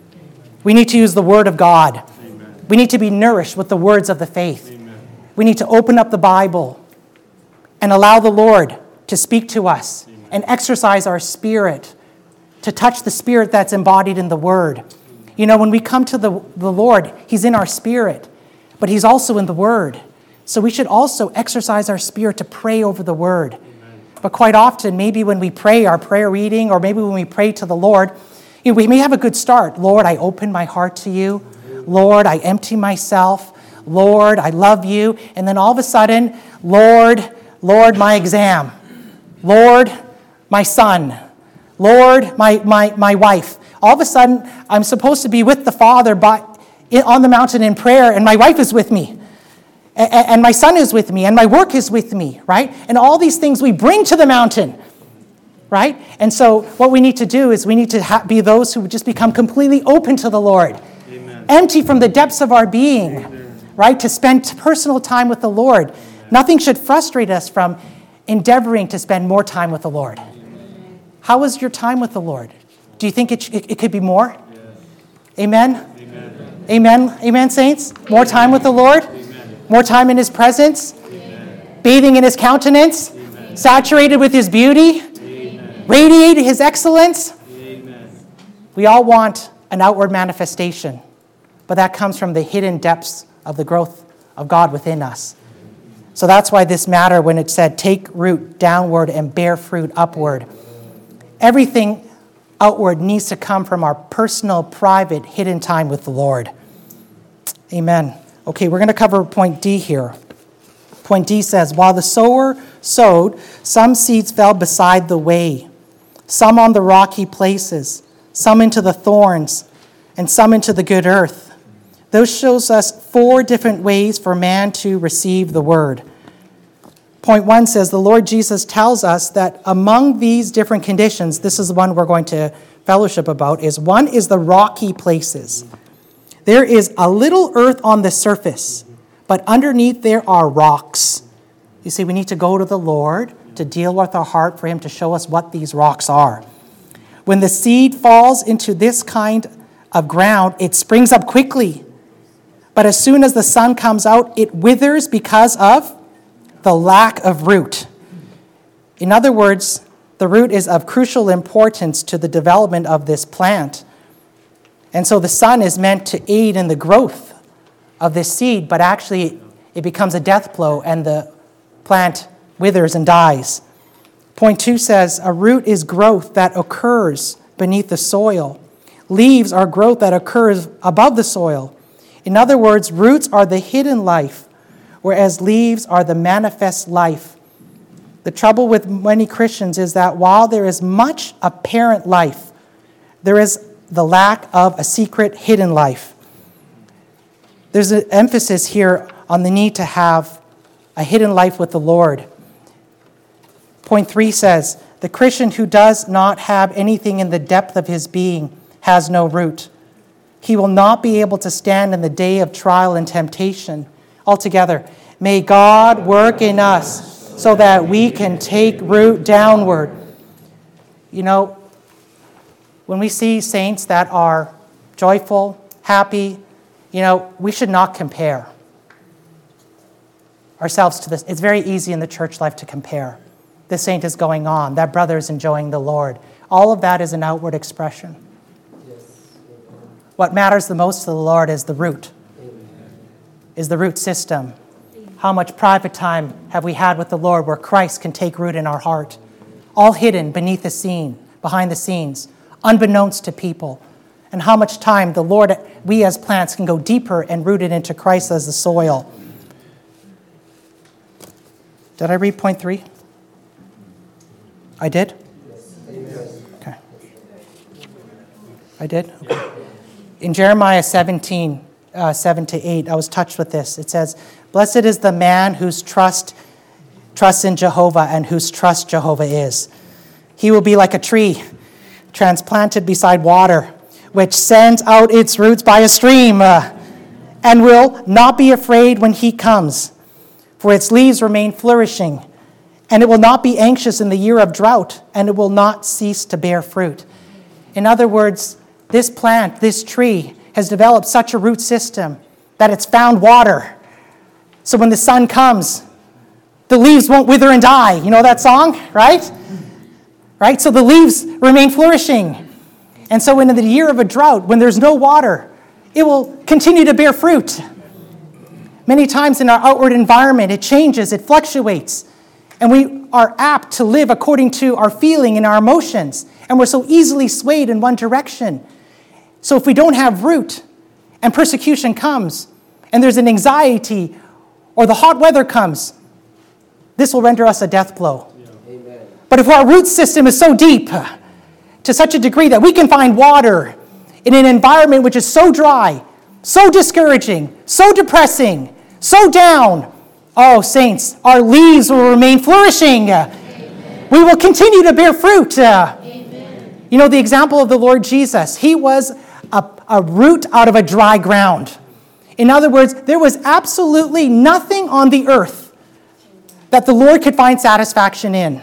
We need to use the Word of God. Amen. We need to be nourished with the words of the faith. Amen. We need to open up the Bible and allow the Lord to speak to us Amen. And exercise our spirit, to touch the spirit that's embodied in the Word. You know, when we come to the, the Lord, he's in our spirit, but he's also in the Word. So we should also exercise our spirit to pray over the Word. Amen. But quite often, maybe when we pray our prayer reading, or maybe when we pray to the Lord, you know, we may have a good start. Lord, I open my heart to you. Lord, I empty myself. Lord, I love you. And then all of a sudden, Lord, Lord, my exam. Lord, my son. Lord, my, my, my wife. All of a sudden, I'm supposed to be with the Father by, on the mountain in prayer, and my wife is with me. And, and my son is with me, and my work is with me, right? And all these things we bring to the mountain. Right? And so what we need to do is we need to ha- be those who just become completely open to the Lord. Amen. Empty from the depths of our being. Amen. Right? To spend personal time with the Lord. Amen. Nothing should frustrate us from endeavoring to spend more time with the Lord. Amen. How is your time with the Lord? Do you think it, it, it could be more? Yes. Amen? Amen? Amen, Amen, saints? More time with the Lord? Amen. More time in his presence? Amen. Bathing in his countenance? Amen. Saturated with his beauty? Radiate his excellence. Amen. We all want an outward manifestation, but that comes from the hidden depths of the growth of God within us. So that's why this matter, when it said, take root downward and bear fruit upward, everything outward needs to come from our personal, private, hidden time with the Lord. Amen. Okay, we're going to cover point D here. Point D says, while the sower sowed, some seeds fell beside the way, some on the rocky places, some into the thorns, and some into the good earth. Those shows us four different ways for man to receive the word. Point one says the Lord Jesus tells us that among these different conditions, this is the one we're going to fellowship about, is one is the rocky places. There is a little earth on the surface, but underneath there are rocks. You see, we need to go to the Lord to deal with our heart for him to show us what these rocks are. When the seed falls into this kind of ground, it springs up quickly. But as soon as the sun comes out, it withers because of the lack of root. In other words, the root is of crucial importance to the development of this plant. And so the sun is meant to aid in the growth of this seed, but actually it becomes a death blow and the plant withers and dies. Point two says a root is growth that occurs beneath the soil. Leaves are growth that occurs above the soil. In other words, roots are the hidden life, whereas leaves are the manifest life. The trouble with many Christians is that while there is much apparent life, there is the lack of a secret hidden life. There's an emphasis here on the need to have a hidden life with the Lord. Point three says, the Christian who does not have anything in the depth of his being has no root. He will not be able to stand in the day of trial and temptation. Altogether, may God work in us so that we can take root downward. You know, when we see saints that are joyful, happy, you know, we should not compare ourselves to this. It's very easy in the church life to compare. This saint is going on. That brother is enjoying the Lord. All of that is an outward expression. What matters the most to the Lord is the root, is the root system. How much private time have we had with the Lord where Christ can take root in our heart, all hidden beneath the scene, behind the scenes, unbeknownst to people. And how much time the Lord, we as plants, can go deeper and root it into Christ as the soil. Did I read point three? I did? Okay. I did? Okay. In Jeremiah seventeen, uh, seven to eight, I was touched with this. It says, blessed is the man whose trust trusts in Jehovah and whose trust Jehovah is. He will be like a tree transplanted beside water, which sends out its roots by a stream, uh, and will not be afraid when heat comes, for its leaves remain flourishing, and it will not be anxious in the year of drought, and it will not cease to bear fruit. In other words, this plant, this tree, has developed such a root system that it's found water. So when the sun comes, the leaves won't wither and die. You know that song, right? Right? So the leaves remain flourishing. And so in the year of a drought, when there's no water, it will continue to bear fruit. Many times in our outward environment, it changes, it fluctuates. And we are apt to live according to our feeling and our emotions. And we're so easily swayed in one direction. So if we don't have root and persecution comes and there's an anxiety or the hot weather comes, this will render us a death blow. Yeah. But if our root system is so deep to such a degree that we can find water in an environment which is so dry, so discouraging, so depressing, so down, oh, saints, our leaves will remain flourishing. Amen. We will continue to bear fruit. Amen. You know, the example of the Lord Jesus, he was a, a root out of a dry ground. In other words, there was absolutely nothing on the earth that the Lord could find satisfaction in.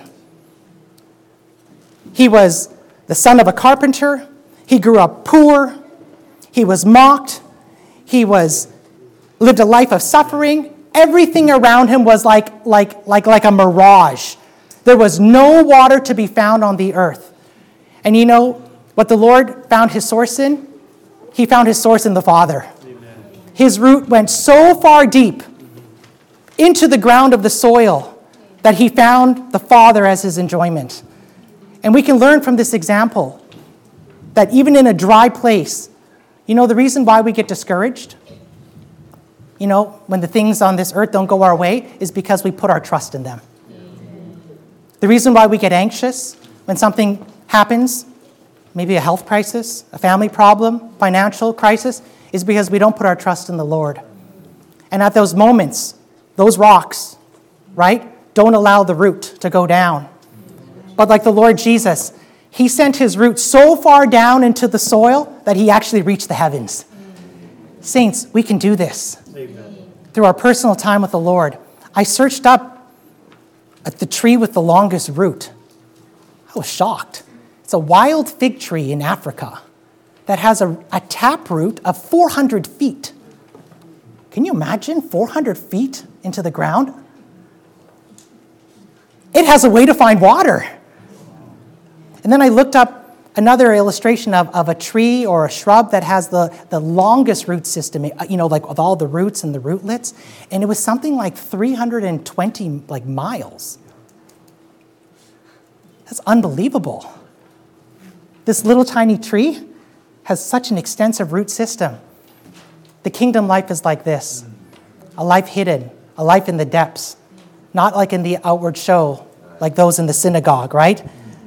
He was the son of a carpenter. He grew up poor. He was mocked. He was lived a life of suffering. Everything around him was like, like, like, like a mirage. There was no water to be found on the earth. And you know what the Lord found his source in? He found his source in the Father. Amen. His root went so far deep into the ground of the soil that he found the Father as his enjoyment. And we can learn from this example that even in a dry place, you know the reason why we get discouraged? You know, when the things on this earth don't go our way is because we put our trust in them. The reason why we get anxious when something happens, maybe a health crisis, a family problem, financial crisis, is because we don't put our trust in the Lord. And at those moments, those rocks, right, don't allow the root to go down. But like the Lord Jesus, he sent his roots so far down into the soil that he actually reached the heavens. Saints, we can do this. Amen. Through our personal time with the Lord. I searched up at the tree with the longest root. I was shocked. It's a wild fig tree in Africa that has a, a taproot of four hundred feet. Can you imagine four hundred feet into the ground? It has a way to find water. And then I looked up another illustration of, of a tree or a shrub that has the, the longest root system, you know, like with all the roots and the rootlets. And it was something like three hundred twenty like miles. That's unbelievable. This little tiny tree has such an extensive root system. The kingdom life is like this. A life hidden, a life in the depths. Not like in the outward show, like those in the synagogue, right?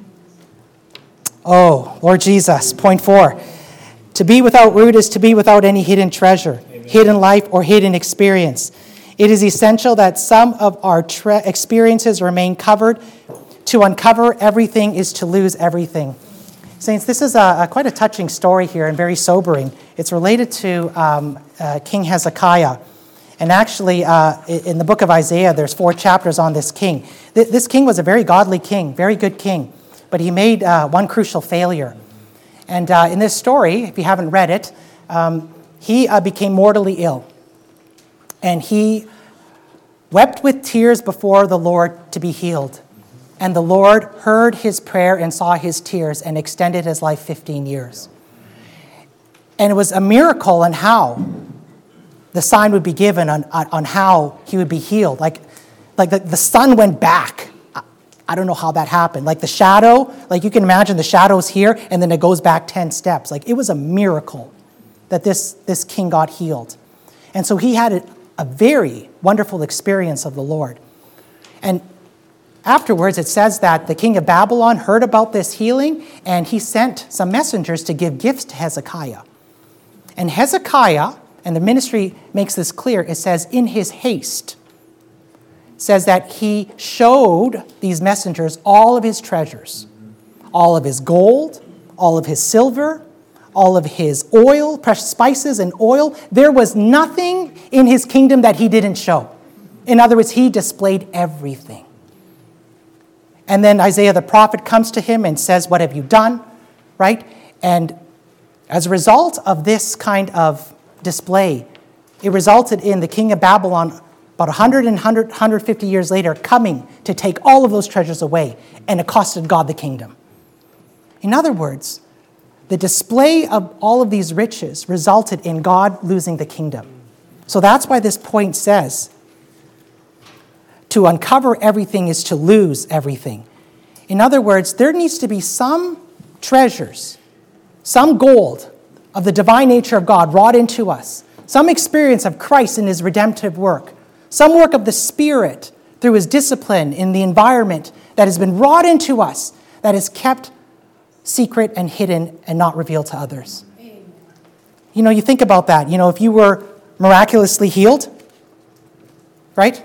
Oh, Lord Jesus, point four. To be without root is to be without any hidden treasure, Amen. Hidden life, or hidden experience. It is essential that some of our tre- experiences remain covered. To uncover everything is to lose everything. Saints, this is a, a quite a touching story here and very sobering. It's related to um, uh, King Hezekiah. And actually, uh, in the book of Isaiah, there's four chapters on this king. Th- this king was a very godly king, very good king, but he made uh, one crucial failure. And uh, in this story, if you haven't read it, um, he uh, became mortally ill. And he wept with tears before the Lord to be healed. And the Lord heard his prayer and saw his tears and extended his life fifteen years. And it was a miracle on how the sign would be given on, on, on how he would be healed. Like, like the, the sun went back. I, I don't know how that happened. Like the shadow, like you can imagine the shadow's here and then it goes back ten steps. Like it was a miracle that this, this king got healed. And so he had a, a very wonderful experience of the Lord. And afterwards, it says that the king of Babylon heard about this healing and he sent some messengers to give gifts to Hezekiah. And Hezekiah, and the ministry makes this clear, it says, in his haste, says that he showed these messengers all of his treasures, all of his gold, all of his silver, all of his oil, precious spices and oil. There was nothing in his kingdom that he didn't show. In other words, he displayed everything. And then Isaiah the prophet comes to him and says, what have you done? Right? And as a result of this kind of display, it resulted in the king of Babylon about one hundred and one hundred fifty years later coming to take all of those treasures away, and it costed God the kingdom. In other words, the display of all of these riches resulted in God losing the kingdom. So that's why this point says, to uncover everything is to lose everything. In other words, there needs to be some treasures, some gold of the divine nature of God wrought into us, some experience of Christ in his redemptive work, some work of the Spirit through his discipline in the environment that has been wrought into us, that is kept secret and hidden and not revealed to others. Amen. You know, you think about that. You know, if you were miraculously healed, right?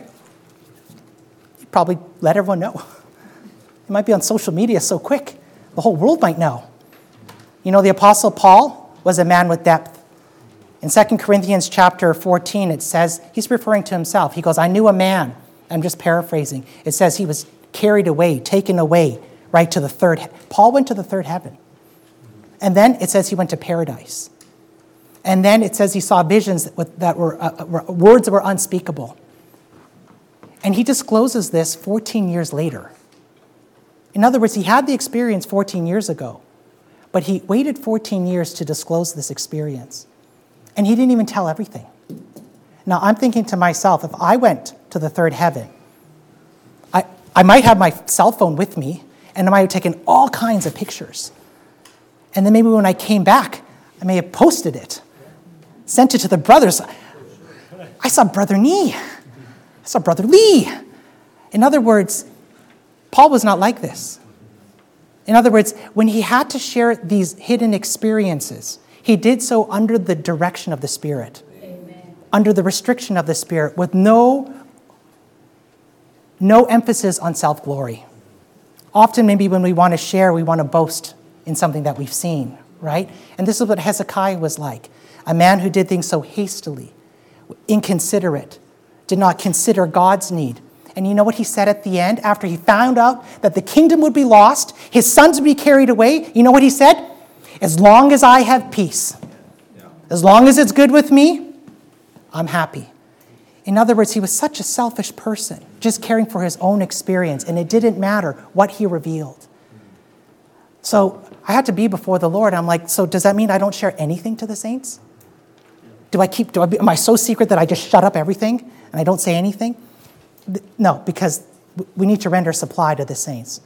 You'd probably let everyone know. It might be on social media so quick, the whole world might know. You know, the Apostle Paul was a man with depth. In Second Corinthians chapter fourteen, it says, he's referring to himself. He goes, I knew a man. I'm just paraphrasing. It says he was carried away, taken away, right to the third. He- Paul went to the third heaven. And then it says he went to paradise. And then it says he saw visions that, that were, uh, were words that were unspeakable. And he discloses this fourteen years later. In other words, he had the experience fourteen years ago. But he waited fourteen years to disclose this experience. And he didn't even tell everything. Now, I'm thinking to myself, if I went to the third heaven, I, I might have my cell phone with me, and I might have taken all kinds of pictures. And then maybe when I came back, I may have posted it, sent it to the brothers. I saw Brother Nee. I saw Brother Lee. In other words, Paul was not like this. In other words, when he had to share these hidden experiences, he did so under the direction of the Spirit, Amen. Under the restriction of the Spirit, with no no emphasis on self-glory. Often maybe when we want to share, we want to boast in something that we've seen, right? And this is what Hezekiah was like, a man who did things so hastily, inconsiderate, did not consider God's need. And you know what he said at the end after he found out that the kingdom would be lost, his sons would be carried away? You know what he said? As long as I have peace, as long as it's good with me, I'm happy. In other words, he was such a selfish person, just caring for his own experience, and it didn't matter what he revealed. So I had to be before the Lord. I'm like, so does that mean I don't share anything to the saints? Do I keep, do I, am I so secret that I just shut up everything and I don't say anything? No, because we need to render supply to the saints.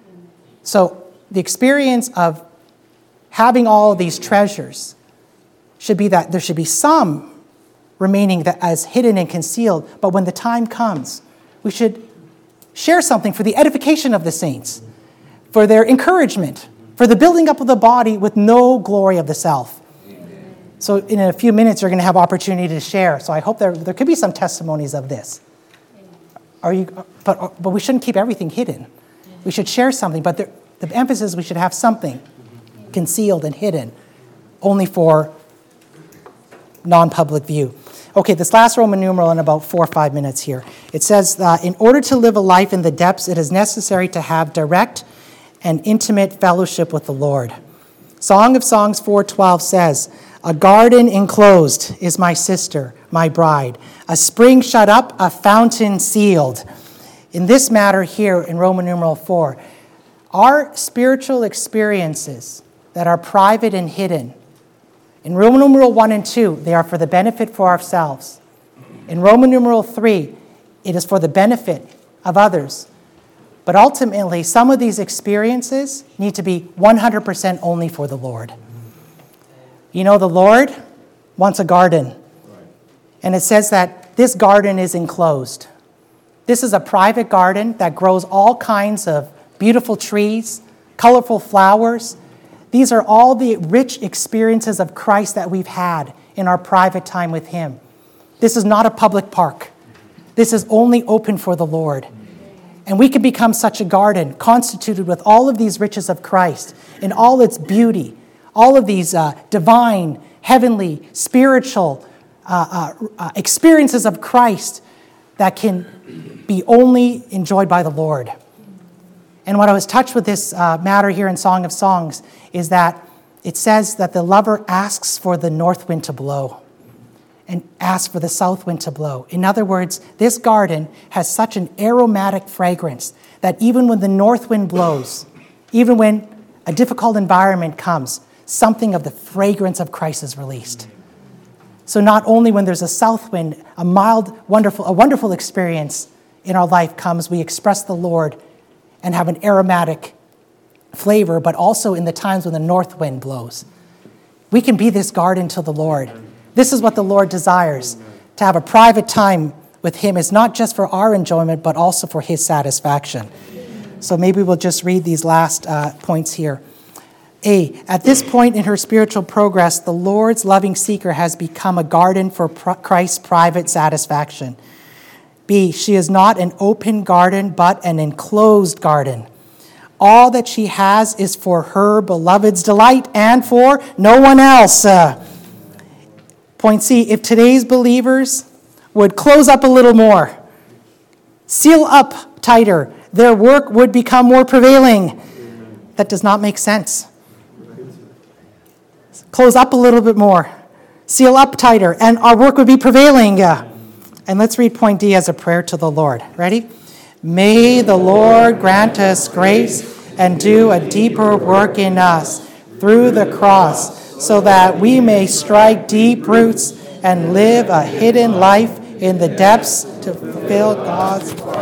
So the experience of having all of these treasures should be that there should be some remaining that as hidden and concealed, but when the time comes, we should share something for the edification of the saints, for their encouragement, for the building up of the body with no glory of the self. Amen. So in a few minutes, you're going to have opportunity to share. So I hope there, there could be some testimonies of this. Are you? But, but we shouldn't keep everything hidden. We should share something, but the, the emphasis, we should have something concealed and hidden, only for non-public view. Okay, this last Roman numeral in about four or five minutes here. It says, uh, in order to live a life in the depths, it is necessary to have direct and intimate fellowship with the Lord. Song of Songs four twelve says, a garden enclosed is my sister, my bride, a spring shut up, a fountain sealed. In this matter here in Roman numeral four, our spiritual experiences that are private and hidden, in Roman numeral one and two, they are for the benefit for ourselves. In Roman numeral three, it is for the benefit of others. But ultimately, some of these experiences need to be one hundred percent only for the Lord. You know, the Lord wants a garden. And it says that this garden is enclosed. This is a private garden that grows all kinds of beautiful trees, colorful flowers. These are all the rich experiences of Christ that we've had in our private time with Him. This is not a public park. This is only open for the Lord. And we can become such a garden constituted with all of these riches of Christ in all its beauty, all of these uh, divine, heavenly, spiritual uh, uh, uh, experiences of Christ that can be only enjoyed by the Lord. And what I was touched with this uh, matter here in Song of Songs is that it says that the lover asks for the north wind to blow and asks for the south wind to blow. In other words, this garden has such an aromatic fragrance that even when the north wind blows, even when a difficult environment comes, something of the fragrance of Christ is released. So not only when there's a south wind, a mild, wonderful, a wonderful experience in our life comes, we express the Lord and have an aromatic flavor, but also in the times when the north wind blows. We can be this garden to the Lord. This is what the Lord desires, to have a private time with Him. It's not just for our enjoyment, but also for His satisfaction. So maybe we'll just read these last uh, points here. A, at this point in her spiritual progress, the Lord's loving seeker has become a garden for Christ's private satisfaction. B, she is not an open garden, but an enclosed garden. All that she has is for her beloved's delight and for no one else. Uh, point C, if today's believers would close up a little more, seal up tighter, their work would become more prevailing. That does not make sense. Close up a little bit more, seal up tighter, and our work would be prevailing. Uh, And let's read point D as a prayer to the Lord. Ready? May the Lord grant us grace and do a deeper work in us through the cross, so that we may strike deep roots and live a hidden life in the depths to fulfill God's